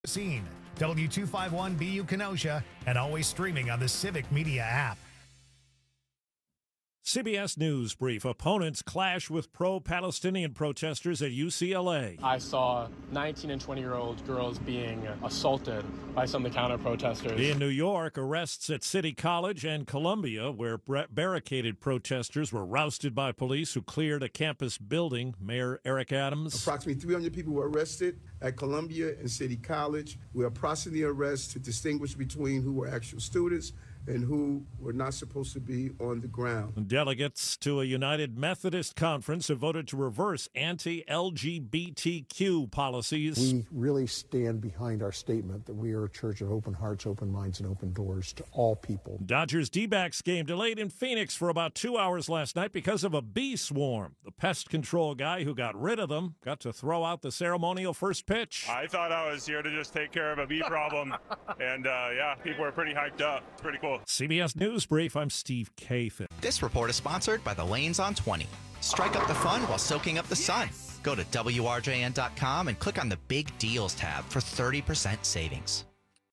Scene, W251BU Kenosha, and always streaming on the Civic Media app. CBS News brief. Opponents clash with pro-Palestinian protesters at UCLA. I saw 19 and 20-year-old girls being assaulted by some of the counter-protesters. In New York, arrests at City College and Columbia, where barricaded protesters were rousted by police who cleared a campus building. Mayor Eric Adams. Approximately 300 people were arrested at Columbia and City College. We are processing the arrests to distinguish between who were actual students and who were not supposed to be on the ground. Delegates to a United Methodist conference have voted to reverse anti-LGBTQ policies. We really stand behind our statement that we are a church of open hearts, open minds, and open doors to all people. Dodgers D-backs game delayed in Phoenix for about 2 hours last night because of a bee swarm. The pest control guy who got rid of them got to throw out the ceremonial first pitch. I thought I was here to just take care of a bee problem, and people are pretty hyped up. It's pretty cool. CBS News Brief, I'm Steve Kathan. This report is sponsored by the Lanes on 20. Strike up the fun while soaking up the sun. Go to WRJN.com and click on the Big Deals tab for 30% savings.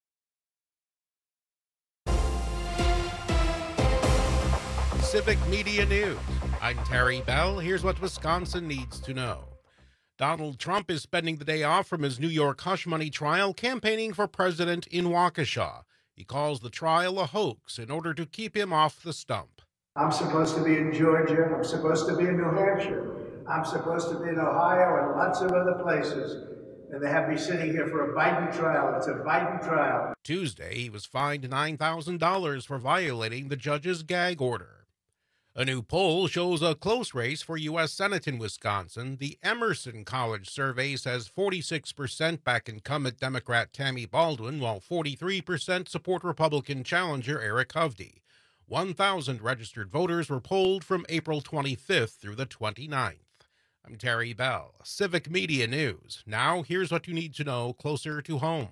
Civic Media News. I'm Terry Bell. Here's what Wisconsin needs to know. Donald Trump is spending the day off from his New York hush money trial campaigning for president in Waukesha. He calls the trial a hoax in order to keep him off the stump. I'm supposed to be in Georgia. I'm supposed to be in New Hampshire. I'm supposed to be in Ohio and lots of other places. And they have me sitting here for a Biden trial. It's a Biden trial. Tuesday, he was fined $9,000 for violating the judge's gag order. A new poll shows a close race for U.S. Senate in Wisconsin. The Emerson College survey says 46% back incumbent Democrat Tammy Baldwin, while 43% support Republican challenger Eric Hovde. 1,000 registered voters were polled from April 25th through the 29th. I'm Terry Bell, Civic Media News. Now, here's what you need to know closer to home.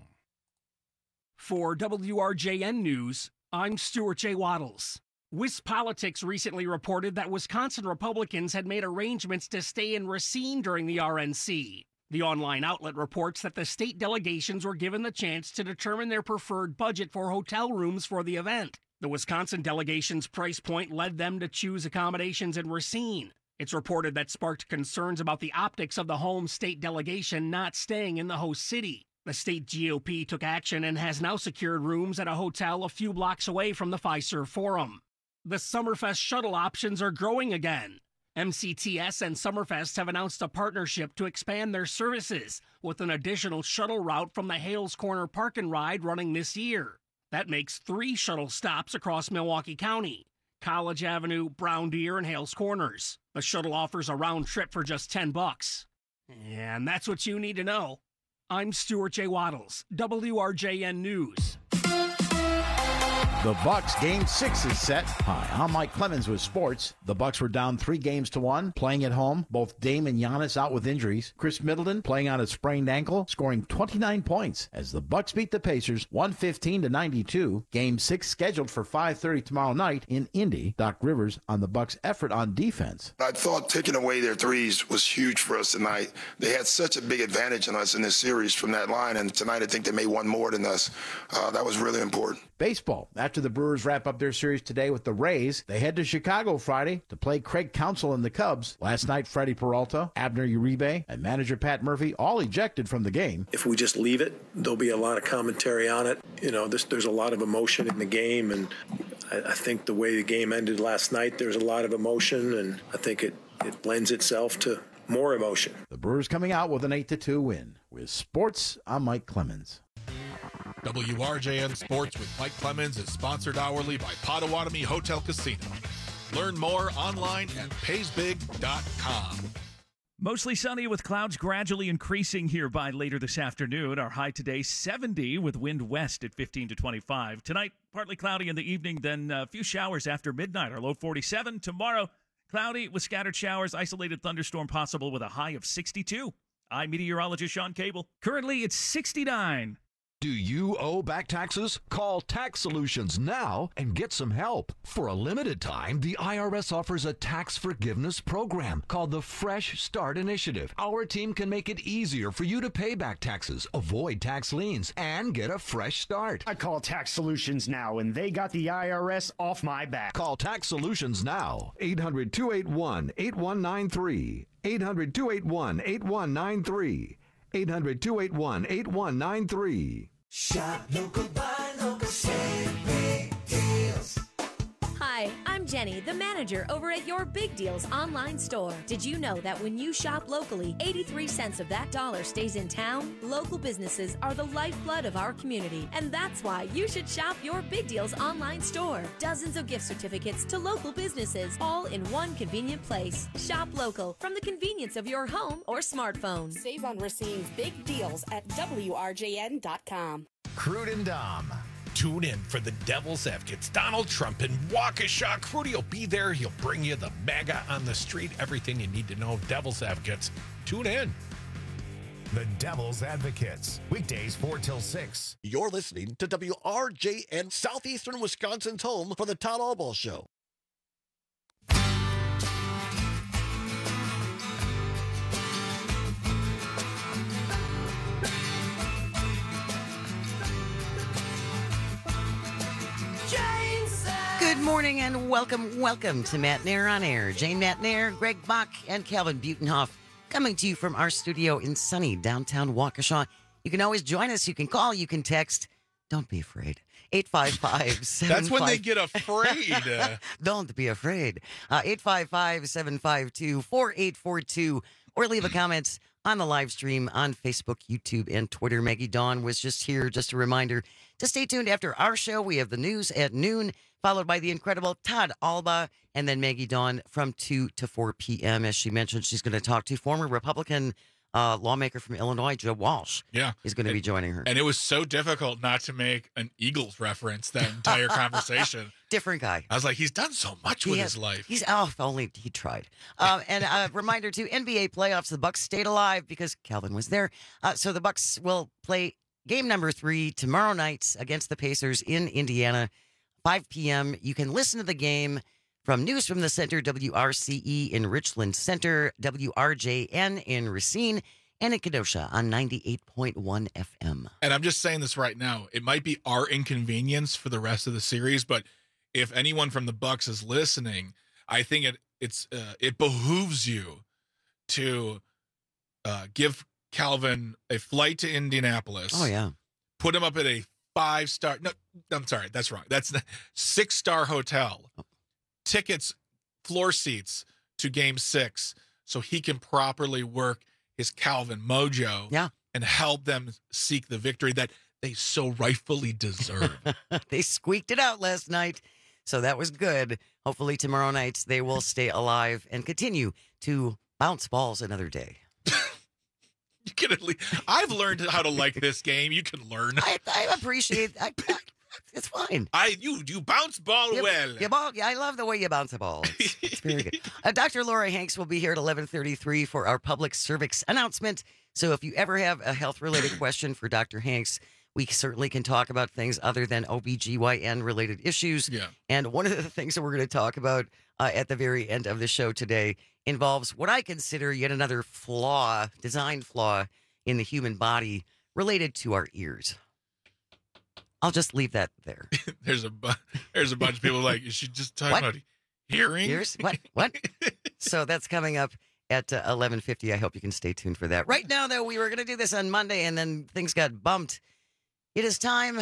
For WRJN News, I'm Stuart J. Waddles. WisPolitics recently reported that Wisconsin Republicans had made arrangements to stay in Racine during the RNC. The online outlet reports that the state delegations were given the chance to determine their preferred budget for hotel rooms for the event. The Wisconsin delegation's price point led them to choose accommodations in Racine. It's reported that sparked concerns about the optics of the home state delegation not staying in the host city. The state GOP took action and has now secured rooms at a hotel a few blocks away from the Fiserv Forum. The Summerfest shuttle options are growing again. MCTS and Summerfest have announced a partnership to expand their services with an additional shuttle route from the Hales Corner Park and Ride running this year. That makes 3 shuttle stops across Milwaukee County: College Avenue, Brown Deer, and Hales Corners. The shuttle offers a round trip for just $10. And that's what you need to know. I'm Stuart J. Waddles, WRJN News. The Bucks Game 6 is set. Hi, I'm Mike Clemens with sports. The Bucks were down 3-1, playing at home. Both Dame and Giannis out with injuries. Chris Middleton playing on a sprained ankle, scoring 29 points as the Bucks beat the Pacers 115-92. Game 6 scheduled for 5:30 tomorrow night in Indy. Doc Rivers on the Bucks' effort on defense. I thought taking away their threes was huge for us tonight. They had such a big advantage on us in this series from that line, and tonight I think they made one more than us. That was really important. Baseball. After the Brewers wrap up their series today with the Rays, they head to Chicago Friday to play Craig Counsell and the Cubs. Last night, Freddie Peralta, Abner Uribe, and manager Pat Murphy all ejected from the game. If we just leave it, there'll be a lot of commentary on it. You know, there's a lot of emotion in the game, and I think the way the game ended last night, there's a lot of emotion, and I think it lends itself to more emotion. The Brewers coming out with an 8-2 win. With sports, I'm Mike Clemens. WRJN Sports with Mike Clemens is sponsored hourly by Potawatomi Hotel Casino. Learn more online at paysbig.com. Mostly sunny with clouds gradually increasing here by later this afternoon. Our high today, 70 with wind west at 15 to 25. Tonight, partly cloudy in the evening, then a few showers after midnight. Our low 47. Tomorrow, cloudy with scattered showers, isolated thunderstorm possible with a high of 62. I'm meteorologist Sean Cable. Currently, it's 69. Do you owe back taxes? Call Tax Solutions now and get some help. For a limited time, the IRS offers a tax forgiveness program called the Fresh Start Initiative. Our team can make it easier for you to pay back taxes, avoid tax liens, and get a fresh start. I call Tax Solutions now, and they got the IRS off my back. Call Tax Solutions now. 800-281-8193. 800-281-8193. 800-281-8193. Shop local, buy local, save big deals. Hi, I'm Jenny, the manager over at Your Big Deals online store. Did you know that when you shop locally, 83 cents of that dollar stays in town? Local businesses are the lifeblood of our community, and that's why you should shop Your Big Deals online store. Dozens of gift certificates to local businesses, all in one convenient place. Shop local from the convenience of your home or smartphone. Save on Racine's big deals at WRJN.com. Crude and Dom. Tune in for the Devil's Advocates. Donald Trump in Waukesha. Crudy will be there. He'll bring you the MAGA on the street, everything you need to know. Devil's Advocates. Tune in. The Devil's Advocates. Weekdays 4 till 6. You're listening to WRJN, Southeastern Wisconsin's home for the Todd Albaugh Show. Good morning and welcome to Matt Nair on Air. Jane Matt Nair, Greg Bach, and Calvin Butenhoff coming to you from our studio in sunny downtown Waukesha. You can always join us. You can call. You can text. Don't be afraid. 855-75. That's when they get afraid. Don't be afraid. 855-752-4842 or leave a comment on the live stream on Facebook, YouTube, and Twitter. Maggie Dawn was just here. Just a reminder to stay tuned after our show. We have the news at noon, followed by the incredible Todd Albaugh, and then Maggie Dawn from 2 to 4 p.m. As she mentioned, she's going to talk to former Republican lawmaker from Illinois, Joe Walsh. Yeah. Is going to be joining her. And it was so difficult not to make an Eagles reference that entire conversation. Different guy. I was like, he's done so much with his life. If only he tried. And a reminder to NBA playoffs, the Bucks stayed alive because Calvin was there. So the Bucks will play game number 3 tomorrow night against the Pacers in Indiana, 5 p.m. You can listen to the game from News from the Center, WRCE in Richland Center, WRJN in Racine, and in Kenosha on 98.1 FM. And I'm just saying this right now. It might be our inconvenience for the rest of the series, but if anyone from the Bucks is listening, I think it behooves you to give Calvin a flight to Indianapolis. Oh, yeah. Put him up at a 5-star. No, I'm sorry. That's wrong. That's 6-star hotel. Tickets, floor seats to game 6 so he can properly work his Calvin mojo and help them seek the victory that they so rightfully deserve. They squeaked it out last night, so that was good. Hopefully tomorrow night they will stay alive and continue to bounce balls another day. You can at least, I've learned how to like this game. You can learn. I appreciate it's fine. You bounce ball well. I love the way you bounce a ball. It's very good. Dr. Laura Hanks will be here at 11:33 for our public cervix announcement. So if you ever have a health-related question for Dr. Hanks, we certainly can talk about things other than OBGYN-related issues. Yeah. And one of the things that we're going to talk about at the very end of the show today involves what I consider yet another design flaw in the human body related to our ears. I'll just leave that there. There's a bunch of people like, you should just talk about hearing. Ears? What? So that's coming up at 11:50. I hope you can stay tuned for that. Right now, though, we were going to do this on Monday, and then things got bumped. It is time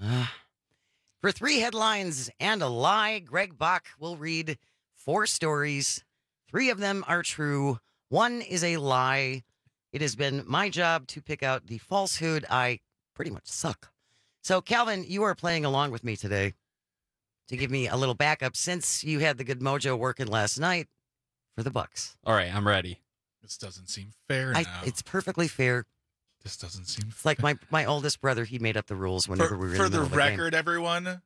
for 3 headlines and a lie. Greg Bach will read 4 stories. 3 of them are true. 1 is a lie. It has been my job to pick out the falsehood. I pretty much suck. So, Calvin, you are playing along with me today to give me a little backup since you had the good mojo working last night for the Bucks. All right, I'm ready. This doesn't seem fair now. It's perfectly fair. This doesn't seem It's like my oldest brother. He made up the rules whenever we were for in the the middle record, everyone.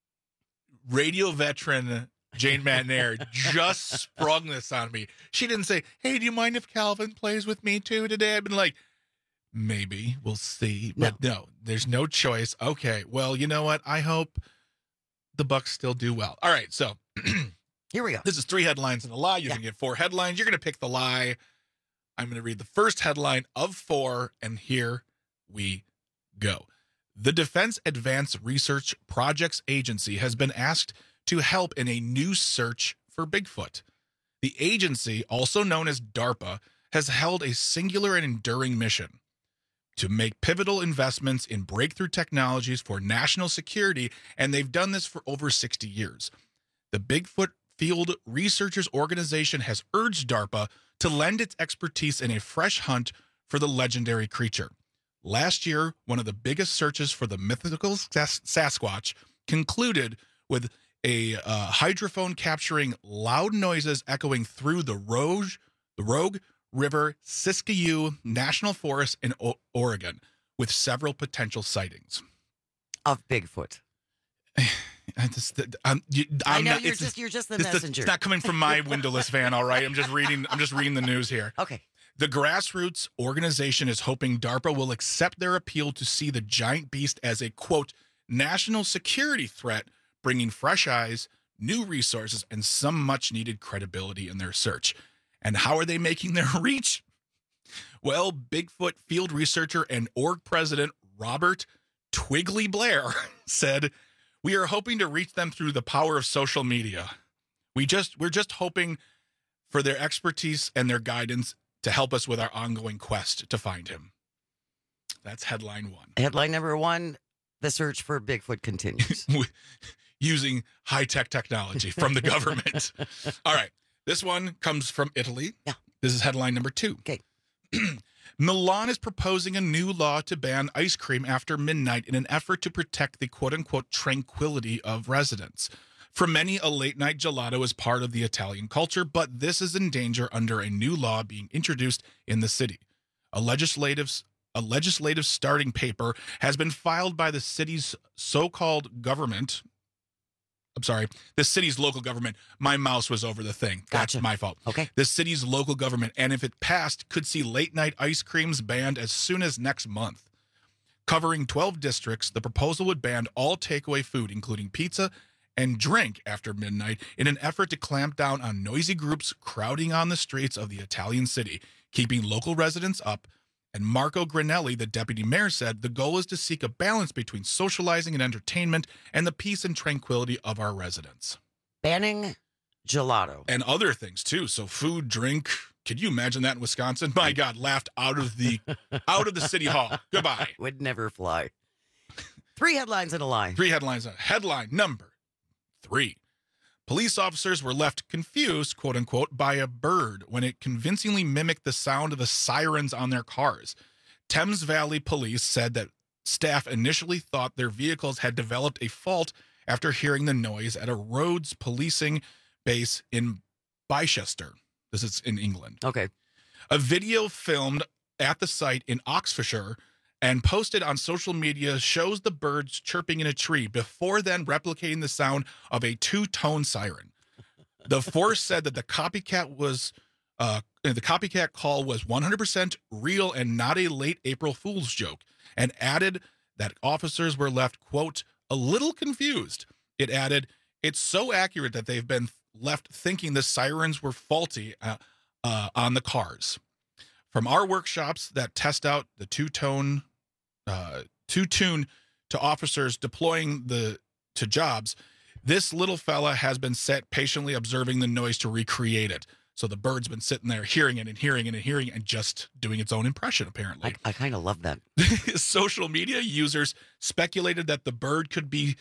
Radio veteran Jane Matnair just sprung this on me. She didn't say, "Hey, do you mind if Calvin plays with me too today?" I've been like, Maybe. We'll see. But no, there's no choice. Okay. Well, you know what? I hope the Bucks still do well. All right. So here we go. This is 3 headlines and a lie. You're going to get 4 headlines. You're going to pick the lie. I'm going to read the first headline of 4, and here we go. The Defense Advanced Research Projects Agency has been asked to help in a new search for Bigfoot. The agency, also known as DARPA, has held a singular and enduring mission to make pivotal investments in breakthrough technologies for national security, and they've done this for over 60 years. The Bigfoot Field Researchers Organization has urged DARPA to lend its expertise in a fresh hunt for the legendary creature. Last year, one of the biggest searches for the mythical Sasquatch concluded with a hydrophone capturing loud noises echoing through the Rogue River Siskiyou National Forest in Oregon, with several potential sightings of Bigfoot. I know you're just the messenger. It's not coming from my windowless van. All right, I'm just reading the news here. Okay. The grassroots organization is hoping DARPA will accept their appeal to see the giant beast as a, quote, national security threat, bringing fresh eyes, new resources, and some much-needed credibility in their search. And how are they making their reach? Well, Bigfoot field researcher and org president Robert Twigley Blair said, "We are hoping to reach them through the power of social media. We're just hoping for their expertise and their guidance to help us with our ongoing quest to find him." That's headline 1. Headline number 1, the search for Bigfoot continues. Using high-tech technology from the government. All right. This one comes from Italy. Yeah. This is headline number 2. Okay. Milan is proposing a new law to ban ice cream after midnight in an effort to protect the quote-unquote tranquility of residents. For many, a late-night gelato is part of the Italian culture, but this is in danger under a new law being introduced in the city. A legislative starting paper has been filed by the city's so-called government. I'm sorry, the city's local government. My mouse was over the thing. That's my fault. Okay. The city's local government, and if it passed, could see late-night ice creams banned as soon as next month. Covering 12 districts, the proposal would ban all takeaway food, including pizza and drink after midnight, in an effort to clamp down on noisy groups crowding on the streets of the Italian city, keeping local residents up. And Marco Granelli, the deputy mayor, said the goal is to seek a balance between socializing and entertainment and the peace and tranquility of our residents. Banning gelato. And other things, too. So food, drink. Could you imagine that in Wisconsin? My God, laughed out of the city hall. Goodbye. Would never fly. 3 headlines and a lie. 3 headlines. Headline number 3. Police officers were left confused, quote unquote, by a bird when it convincingly mimicked the sound of the sirens on their cars. Thames Valley Police said that staff initially thought their vehicles had developed a fault after hearing the noise at a roads policing base in Bicester. This is in England. Okay. A video filmed at the site in Oxfordshire and posted on social media shows the birds chirping in a tree, before then replicating the sound of a 2-tone siren. The force said that the copycat call was 100% real and not a late April Fool's joke, and added that officers were left, quote, a little confused. It added, it's so accurate that they've been left thinking the sirens were faulty on the cars. From our workshops that test out the two-tune to officers deploying to jobs, this little fella has been set patiently observing the noise to recreate it. So the bird's been sitting there hearing it and hearing it and hearing it and just doing its own impression, apparently. I kind of love that. Social media users speculated that the bird could be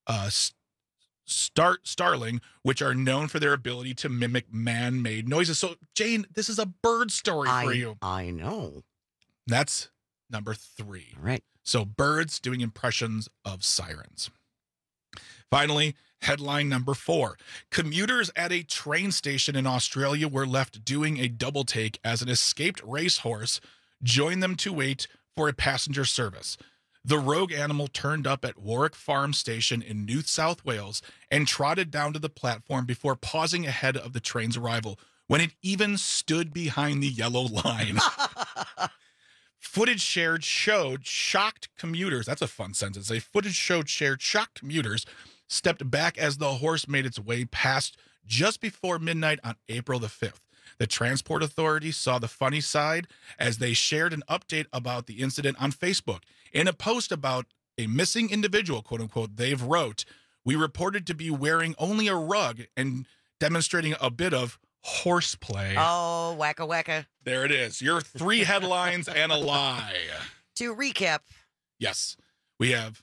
starling, which are known for their ability to mimic man-made noises. So, Jane, this is a bird story for you. I know. That's number 3. All right. So birds doing impressions of sirens. Finally, headline number 4. Commuters at a train station in Australia were left doing a double take as an escaped racehorse joined them to wait for a passenger service. The rogue animal turned up at Warwick Farm Station in New South Wales and trotted down to the platform before pausing ahead of the train's arrival, when it even stood behind the yellow line. footage showed shocked commuters. That's a fun sentence. A footage shared shocked commuters stepped back as the horse made its way past just before midnight on April the 5th. The Transport Authority saw the funny side as they shared an update about the incident on Facebook. In a post about a missing individual, quote unquote, they've wrote, "We reported to be wearing only a rug and demonstrating a bit of horseplay." Oh, wacka wacka. There it is. Your 3 headlines and a lie. To recap. Yes. We have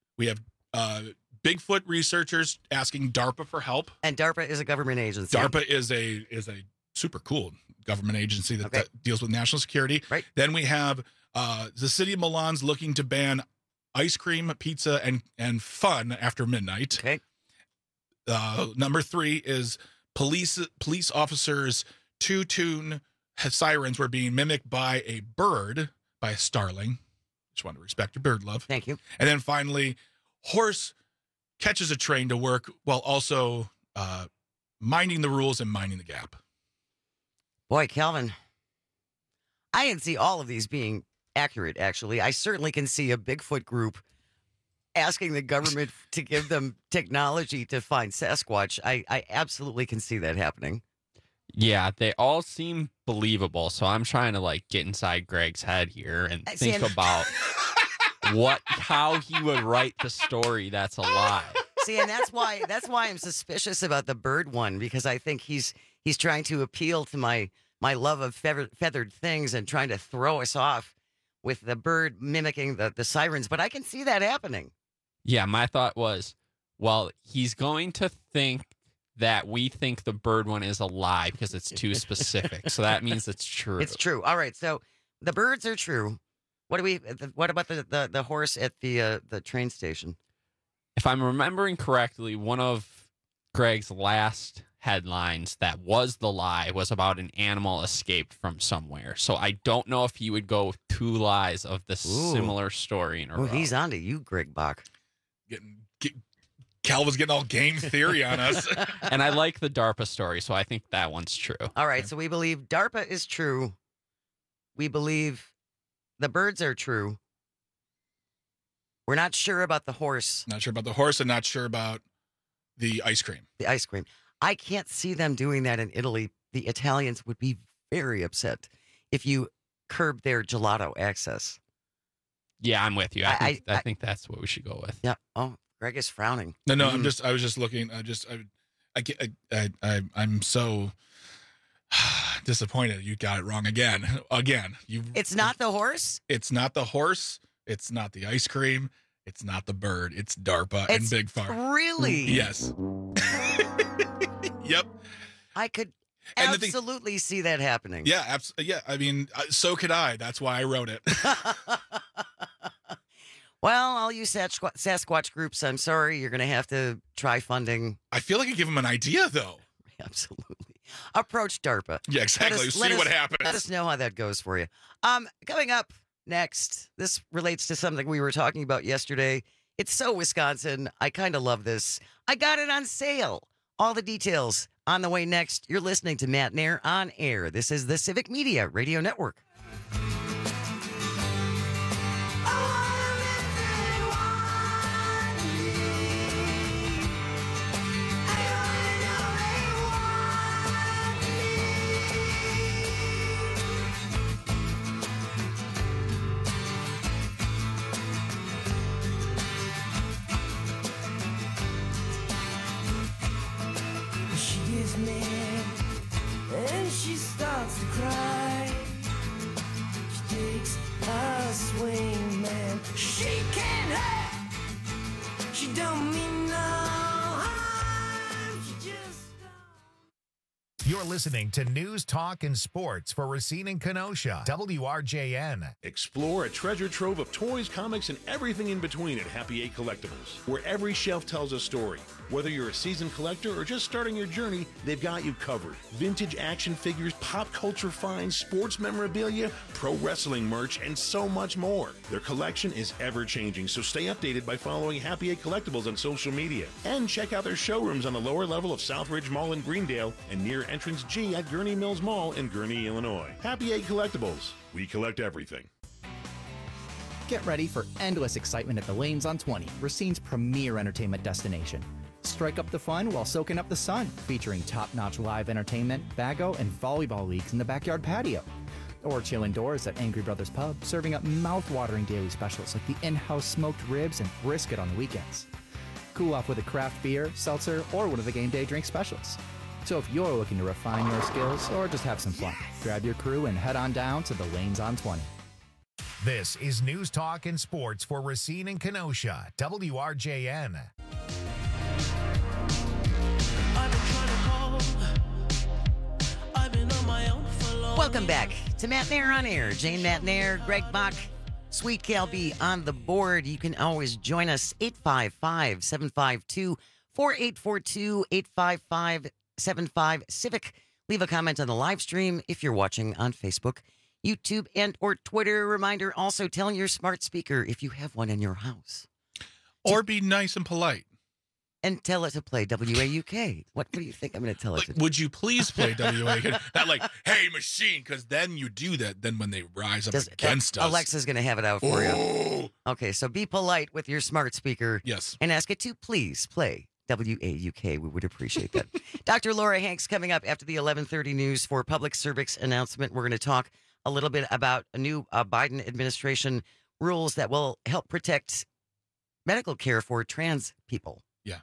Bigfoot researchers asking DARPA for help. And DARPA is a government agency. DARPA is a super cool government agency that deals with national security. Right. Then we have the city of Milan's looking to ban ice cream, pizza, and fun after midnight. Okay. Number 3 is police officers' two-tune sirens were being mimicked by a bird, by a starling. Just want to respect your bird love. Thank you. And then finally, horse catches a train to work while also minding the rules and minding the gap. Boy, Calvin, I can see all of these being accurate, actually. I certainly can see a Bigfoot group asking the government to give them technology to find Sasquatch. I absolutely can see that happening. Yeah, they all seem believable. So I'm trying to get inside Greg's head here and think about how he would write the story that's a lie. See, and that's why I'm suspicious about the bird one, because I think he's trying to appeal to my love of feathered things and trying to throw us off with the bird mimicking the sirens. But I can see that happening. Yeah, my thought was, well, he's going to think that we think the bird one is a lie because it's too specific. So that means it's true. It's true. All right, so the birds are true. What about the horse at the train station? If I'm remembering correctly, one of Greg's last headlines that was the lie was about an animal escaped from somewhere. So I don't know if he would go with 2 lies of the similar story in a row. He's onto you, Greg Bach. Cal was getting all game theory on us. And I like the DARPA story, so I think that one's true. All right, so we believe DARPA is true. We believe the birds are true. We're not sure about the horse. Not sure about the horse and not sure about the ice cream. The ice cream. I can't see them doing that in Italy. The Italians would be very upset if you curb their gelato access. Yeah, I'm with you. I think that's what we should go with. Yeah. Oh, Greg is frowning. No. I was just looking. I'm so disappointed. You got it wrong again. It's not the horse? It's not the horse. It's not the ice cream. It's not the bird. It's DARPA and Big Farm. Really? Yes. Yep. I could absolutely see that happening. Yeah, yeah. I mean, so could I. That's why I wrote it. Well, all you Sasquatch groups, I'm sorry, you're going to have to try funding. I feel like I give them an idea, though. Absolutely. Approach DARPA. Yeah, exactly. See what happens. Let us know how that goes for you. Coming up next, this relates to something we were talking about yesterday. It's so Wisconsin. I kind of love this. I got it on sale. All the details on the way next. You're listening to Matt Nair on air. This is the Civic Media Radio Network. And she starts to cry. She takes a swing, man. She can't hurt. She don't mean no harm. She just You're listening to News, Talk, and Sports for Racine and Kenosha. WRJN. Explore a treasure trove of toys, comics, and everything in between at Happy Eight Collectibles, where every shelf tells a story. Whether you're a seasoned collector or just starting your journey, they've got you covered. Vintage action figures, pop culture finds, sports memorabilia, pro wrestling merch, and so much more. Their collection is ever-changing, so stay updated by following Happy Eight Collectibles on social media. And check out their showrooms on the lower level of Southridge Mall in Greendale and near Entrance G at Gurney Mills Mall in Gurney, Illinois. Happy Eight Collectibles. We collect everything. Get ready for endless excitement at the Lanes on 20, Racine's premier entertainment destination. Strike up the fun while soaking up the sun, featuring top-notch live entertainment, bago, and volleyball leagues in the backyard patio. Or chill indoors at Angry Brothers Pub, serving up mouth-watering daily specials like the in-house smoked ribs and brisket on the weekends. Cool off with a craft beer, seltzer, or one of the game day drink specials. So if you're looking to refine your skills or just have some fun, grab your crew and head on down to the Lanes on 20. This is News Talk and Sports for Racine and Kenosha, WRJN. Welcome back to Matt Nair on Air. Jane Matt Nair, Greg Bach, Sweet Cal B on the board. You can always join us, 855-752-4842, 855-75-CIVIC. Leave a comment on the live stream if you're watching on Facebook, YouTube, and or Twitter. Reminder, also tell your smart speaker if you have one in your house. Or be nice and polite. And tell it to play WAUK. What do you think I'm going to tell it to do? Would you please play WAUK? Not like, hey, machine, because then you do that. Then when they rise up against us. Alexa's going to have it out for you. Okay, so be polite with your smart speaker. Yes. And ask it to please play WAUK. We would appreciate that. Dr. Laura Hanks coming up after the 11:30 news for public service announcement. We're going to talk a little bit about a new Biden administration rules that will help protect medical care for trans people. Yeah.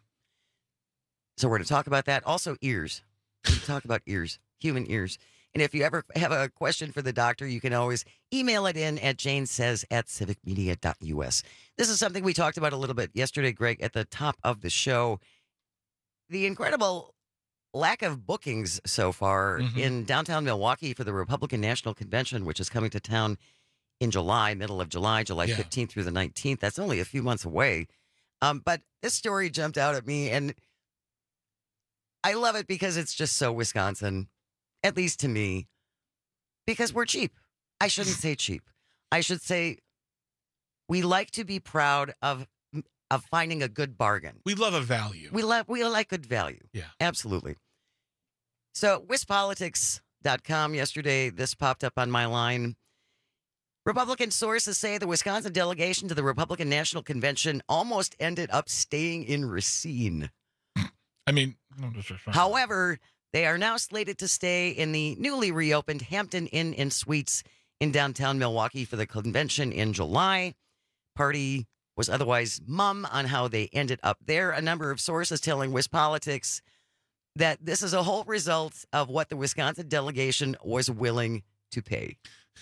So we're going to talk about that. Also, ears. We're going to talk about ears, human ears. And if you ever have a question for the doctor, you can always email it in at janesays@civicmedia.us. This is something we talked about a little bit yesterday, Greg, at the top of the show. The incredible lack of bookings so far in downtown Milwaukee for the Republican National Convention, which is coming to town in July, middle of July, July 15th through the 19th. That's only a few months away. But this story jumped out at me, and I love it because it's just so Wisconsin, at least to me, because we're cheap. I shouldn't say cheap. I should say we like to be proud of finding a good bargain. We love a value. We like good value. Yeah. Absolutely. So, WisPolitics.com yesterday, this popped up on my line. Republican sources say the Wisconsin delegation to the Republican National Convention almost ended up staying in Racine. I mean, however, they are now slated to stay in the newly reopened Hampton Inn and Suites in downtown Milwaukee for the convention in July. Party was otherwise mum on how they ended up there. A number of sources telling WisPolitics that this is a whole result of what the Wisconsin delegation was willing to pay.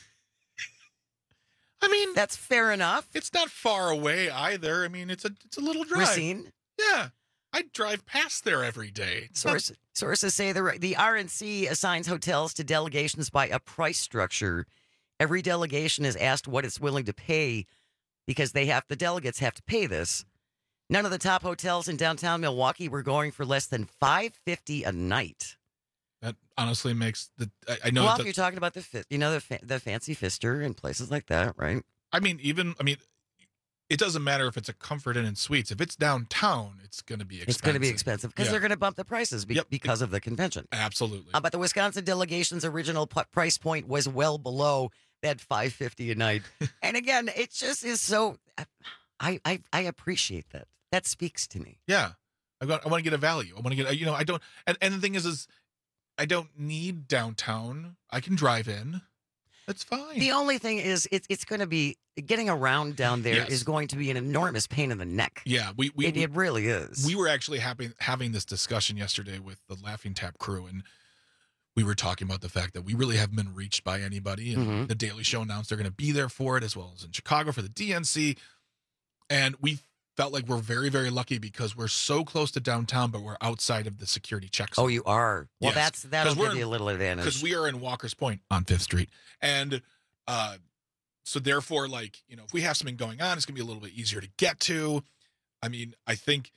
I mean, that's fair enough. It's not far away either. I mean, it's a little drive. Racine? Yeah. I drive past there every day. Sources say the RNC assigns hotels to delegations by a price structure. Every delegation is asked what it's willing to pay because the delegates have to pay this. None of the top hotels in downtown Milwaukee were going for less than $550 a night. That honestly makes I know. Well, you're talking about the Fancy Pfister and places like that, right? I mean, it doesn't matter if it's a Comfort Inn and Suites. If it's downtown, it's going to be expensive. It's going to be expensive because they're going to bump the prices because of the convention. Absolutely. But the Wisconsin delegation's original price point was well below that $550 a night. And again, it just is so. I appreciate that. That speaks to me. Yeah, I want to get a value. I want to get I don't. And the thing is I don't need downtown. I can drive in. That's fine. The only thing is, it's going to be getting around down there is going to be an enormous pain in the neck. Yeah, it really is. We were actually having this discussion yesterday with the Laughing Tap crew, and we were talking about the fact that we really haven't been reached by anybody. And the Daily Show announced they're going to be there for it, as well as in Chicago for the DNC. And we felt like we're very, very lucky because we're so close to downtown, but we're outside of the security check zone. Oh, you are? Well, yes. that'll give you a little advantage. Because we are in Walker's Point on 5th Street. And so therefore, if we have something going on, it's going to be a little bit easier to get to. I mean, I think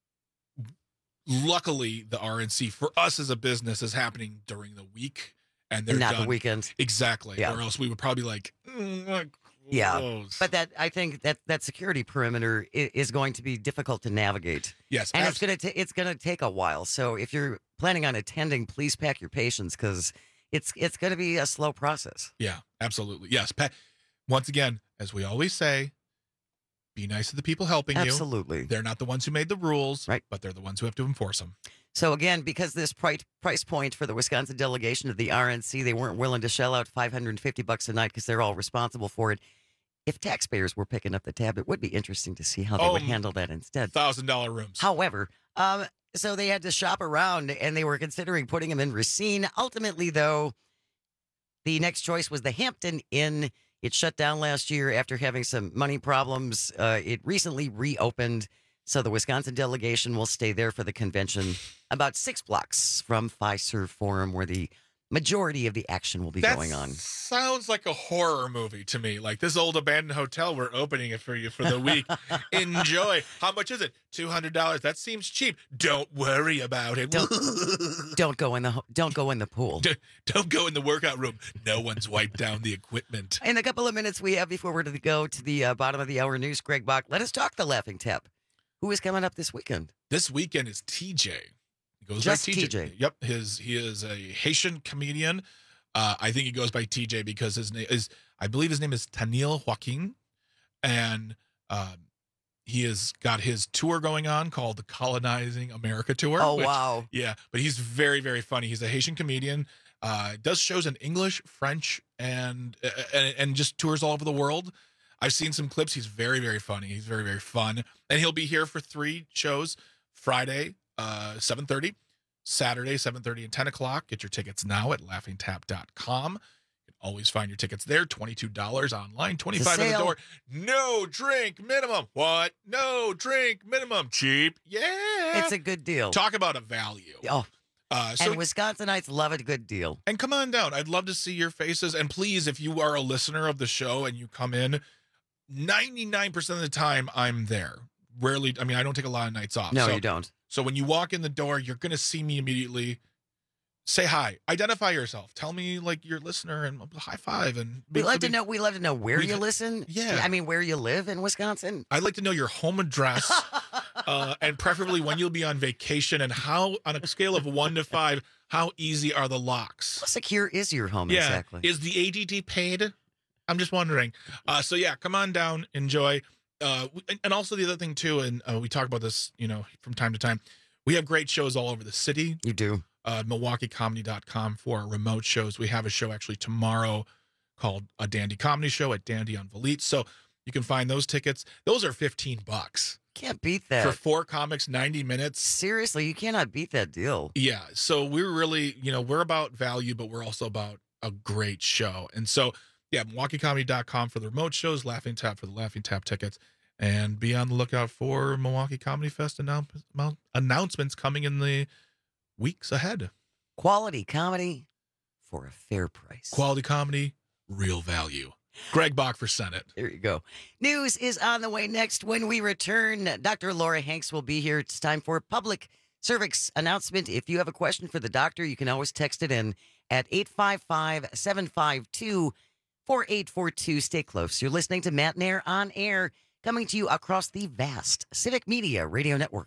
luckily the RNC for us as a business is happening during the week. And they're not done. The weekends. Exactly. Yeah. Or else we would probably yeah, but I think that security perimeter is going to be difficult to navigate. Yes, and it's going to take a while. So if you're planning on attending, please pack your patience because it's going to be a slow process. Yeah, absolutely. Yes. Once again, as we always say, be nice to the people helping you. Absolutely. They're not the ones who made the rules, right? But they're the ones who have to enforce them. So again, because this price point for the Wisconsin delegation of the RNC, they weren't willing to shell out $550 a night because they're all responsible for it. If taxpayers were picking up the tab, it would be interesting to see how they would handle that instead. $1,000 rooms. However, so they had to shop around, and they were considering putting them in Racine. Ultimately, though, the next choice was the Hampton Inn. It shut down last year after having some money problems. It recently reopened, so the Wisconsin delegation will stay there for the convention, about 6 blocks from Fiserv Forum, where the majority of the action will be going on. Sounds like a horror movie to me. Like this old abandoned hotel, we're opening it for you for the week. Enjoy. How much is it? $200. That seems cheap. Don't worry about it. Don't go in the pool. Don't go in the workout room. No one's wiped down the equipment. In a couple of minutes we have before we're to go to the bottom of the hour news, Greg Bach, let us talk the Laughing Tap. Who is coming up this weekend? This weekend is TJ. He goes Just by TJ. Yep, he is a Haitian comedian. I think he goes by TJ because his name is, I believe his name is Tanil Joaquin, and he has got his tour going on called the Colonizing America Tour. Oh, wow. Yeah, but he's very, very funny. He's a Haitian comedian. Does shows in English, French, and just tours all over the world. I've seen some clips. He's very, very funny. He's very, very fun. And he'll be here for 3 shows. Friday, 7:30. Saturday, 7:30 and 10 o'clock. Get your tickets now at laughingtap.com. You can always find your tickets there. $22 online, $25 at the door. No drink minimum. What? No drink minimum. Cheap. Yeah. It's a good deal. Talk about a value. Oh. And Wisconsinites love a good deal. And come on down. I'd love to see your faces. And please, if you are a listener of the show and you come in, 99% of the time I'm there. Rarely, I mean, I don't take a lot of nights off. No, you don't. So when you walk in the door, you're going to see me immediately. Say hi. Identify yourself. Tell me like you're a listener and high five. And we love to know where you listen. Yeah. I mean, where you live in Wisconsin. I'd like to know your home address and preferably when you'll be on vacation and how, on a scale of 1 to 5, how easy are the locks? How secure is your home exactly? Is the ADT paid? I'm just wondering. So yeah, come on down, enjoy. And also the other thing too, and we talk about this, from time to time. We have great shows all over the city. You do. MilwaukeeComedy.com for our remote shows. We have a show actually tomorrow called A Dandy Comedy Show at Dandy on Valete. So you can find those tickets. Those are $15. Can't beat that. For 4 comics, 90 minutes. Seriously, you cannot beat that deal. Yeah. So we're really, we're about value, but we're also about a great show. And so, yeah, MilwaukeeComedy.com for the remote shows, Laughing Tap for the Laughing Tap tickets. And be on the lookout for Milwaukee Comedy Fest announcements coming in the weeks ahead. Quality comedy for a fair price. Quality comedy, real value. Greg Bach for Senate. There you go. News is on the way next. When we return, Dr. Laura Hanks will be here. It's time for public service announcement. If you have a question for the doctor, you can always text it in at 855-752-4842. Stay close. You're listening to Matt and Air on Air, coming to you across the vast Civic Media Radio Network.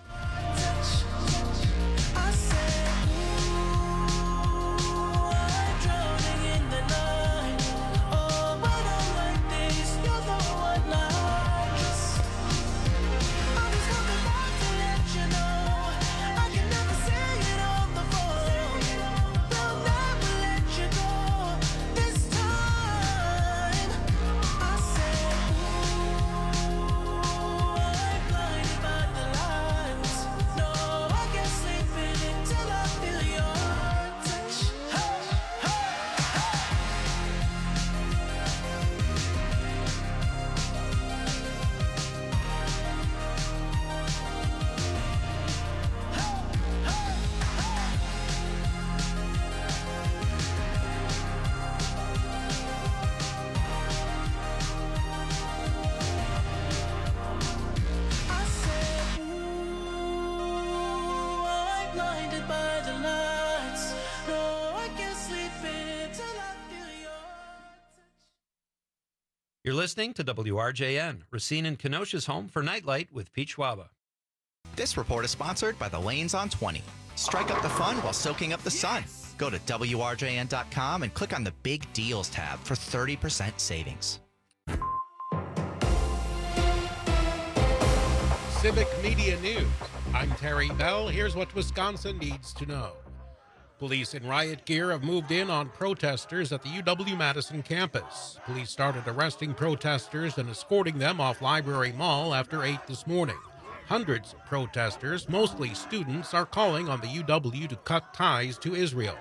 You're listening to WRJN, Racine and Kenosha's home for Nightlight with Pete Schwaba. This report is sponsored by the Lanes on 20. Strike up the fun while soaking up the sun. Go to WRJN.com and click on the Big Deals tab for 30% savings. Civic Media News. I'm Terry Bell. Here's what Wisconsin needs to know. Police in riot gear have moved in on protesters at the UW-Madison campus. Police started arresting protesters and escorting them off Library Mall after 8 this morning. Hundreds of protesters, mostly students, are calling on the UW to cut ties to Israel.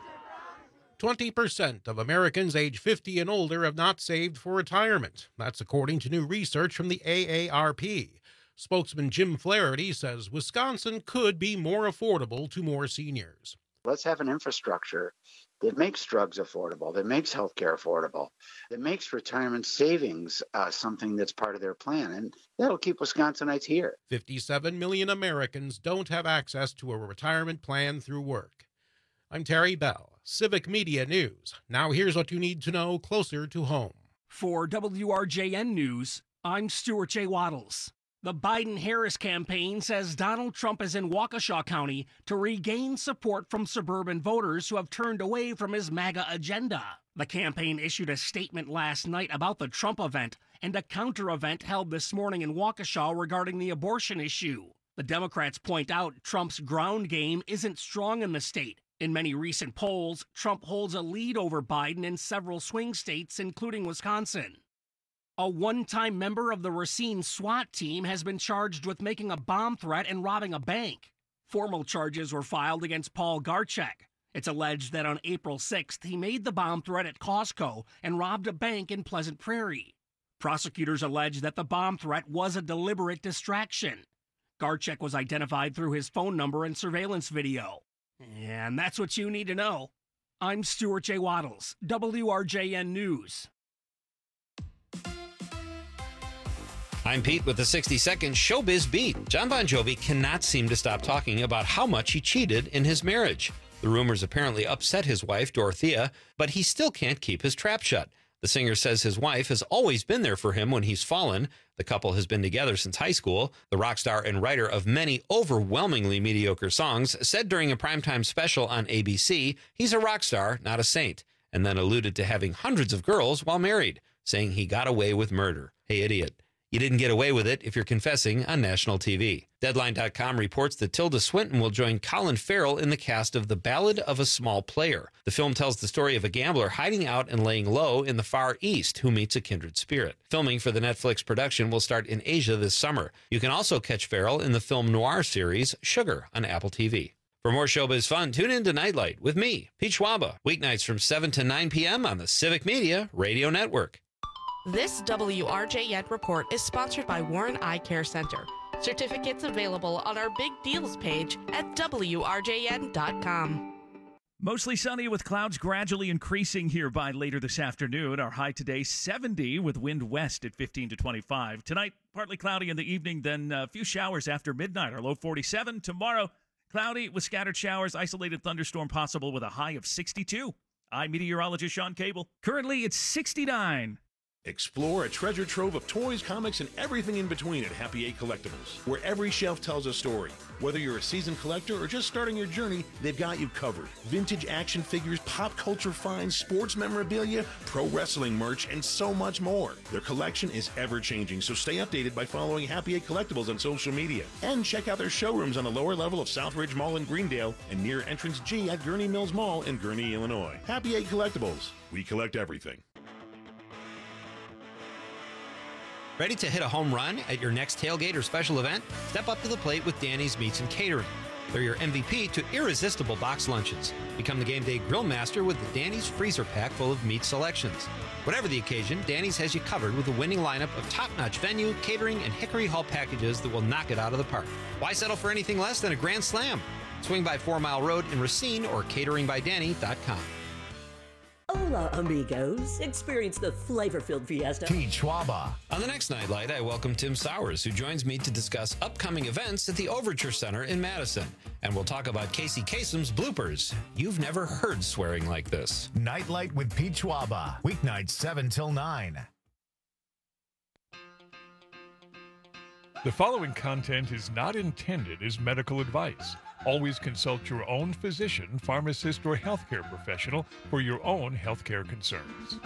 20% of Americans age 50 and older have not saved for retirement. That's according to new research from the AARP. Spokesman Jim Flaherty says Wisconsin could be more affordable to more seniors. Let's have an infrastructure that makes drugs affordable, that makes healthcare affordable, that makes retirement savings something that's part of their plan. And that'll keep Wisconsinites here. 57 million Americans don't have access to a retirement plan through work. I'm Terry Bell, Civic Media News. Now here's what you need to know closer to home. For WRJN News, I'm Stuart J. Waddles. The Biden-Harris campaign says Donald Trump is in Waukesha County to regain support from suburban voters who have turned away from his MAGA agenda. The campaign issued a statement last night about the Trump event and a counter-event held this morning in Waukesha regarding the abortion issue. The Democrats point out Trump's ground game isn't strong in the state. In many recent polls, Trump holds a lead over Biden in several swing states, including Wisconsin. A one-time member of the Racine SWAT team has been charged with making a bomb threat and robbing a bank. Formal charges were filed against Paul Garchek. It's alleged that on April 6th, he made the bomb threat at Costco and robbed a bank in Pleasant Prairie. Prosecutors allege that the bomb threat was a deliberate distraction. Garchek was identified through his phone number and surveillance video. And that's what you need to know. I'm Stuart J. Waddles, WRJN News. I'm Pete with the 60-second Showbiz Beat. John Bon Jovi cannot seem to stop talking about how much he cheated in his marriage. The rumors apparently upset his wife, Dorothea, but he still can't keep his trap shut. The singer says his wife has always been there for him when he's fallen. The couple has been together since high school. The rock star and writer of many overwhelmingly mediocre songs said during a primetime special on ABC, he's a rock star, not a saint, and then alluded to having hundreds of girls while married, saying he got away with murder. Hey, idiot. You didn't get away with it if you're confessing on national TV. Deadline.com reports that Tilda Swinton will join Colin Farrell in the cast of The Ballad of a Small Player. The film tells the story of a gambler hiding out and laying low in the Far East who meets a kindred spirit. Filming for the Netflix production will start in Asia this summer. You can also catch Farrell in the film noir series Sugar on Apple TV. For more showbiz fun, tune in to Nightlight with me, Pete Schwaba, weeknights from 7 to 9 p.m. on the Civic Media Radio Network. This WRJN report is sponsored by Warren Eye Care Center. Certificates available on our big deals page at WRJN.com. Mostly sunny with clouds gradually increasing here by later this afternoon. Our high today, 70 with wind west at 15 to 25. Tonight, partly cloudy in the evening, then a few showers after midnight. Our low 47. Tomorrow, cloudy with scattered showers, isolated thunderstorm possible with a high of 62. I'm meteorologist Sean Cable. Currently, it's 69. Explore a treasure trove of toys, comics, and everything in between at Happy Eight Collectibles, where every shelf tells a story. Whether you're a seasoned collector or just starting your journey, they've got you covered. Vintage action figures, pop culture finds, sports memorabilia, pro wrestling merch, and so much more. Their collection is ever-changing, so stay updated by following Happy Eight Collectibles on social media. And check out their showrooms on the lower level of Southridge Mall in Greendale and near Entrance G at Gurney Mills Mall in Gurney, Illinois. Happy Eight Collectibles. We collect everything. Ready to hit a home run at your next tailgate or special event? Step up to the plate with Danny's Meats and Catering. They're your MVP to irresistible box lunches. Become the game day grill master with the Danny's freezer pack full of meat selections. Whatever the occasion, Danny's has you covered with a winning lineup of top-notch venue, catering, and Hickory Hall packages that will knock it out of the park. Why settle for anything less than a grand slam? Swing by 4 Mile Road in Racine or cateringbydanny.com. Hola, amigos. Experience the flavor-filled fiesta. Pete Schwaba. On the next Nightlight, I welcome Tim Sowers, who joins me to discuss upcoming events at the Overture Center in Madison. And we'll talk about Casey Kasem's bloopers. You've never heard swearing like this. Nightlight with Pete Schwaba. Weeknights 7 till 9. The following content is not intended as medical advice. Always consult your own physician, pharmacist, or healthcare professional for your own healthcare concerns.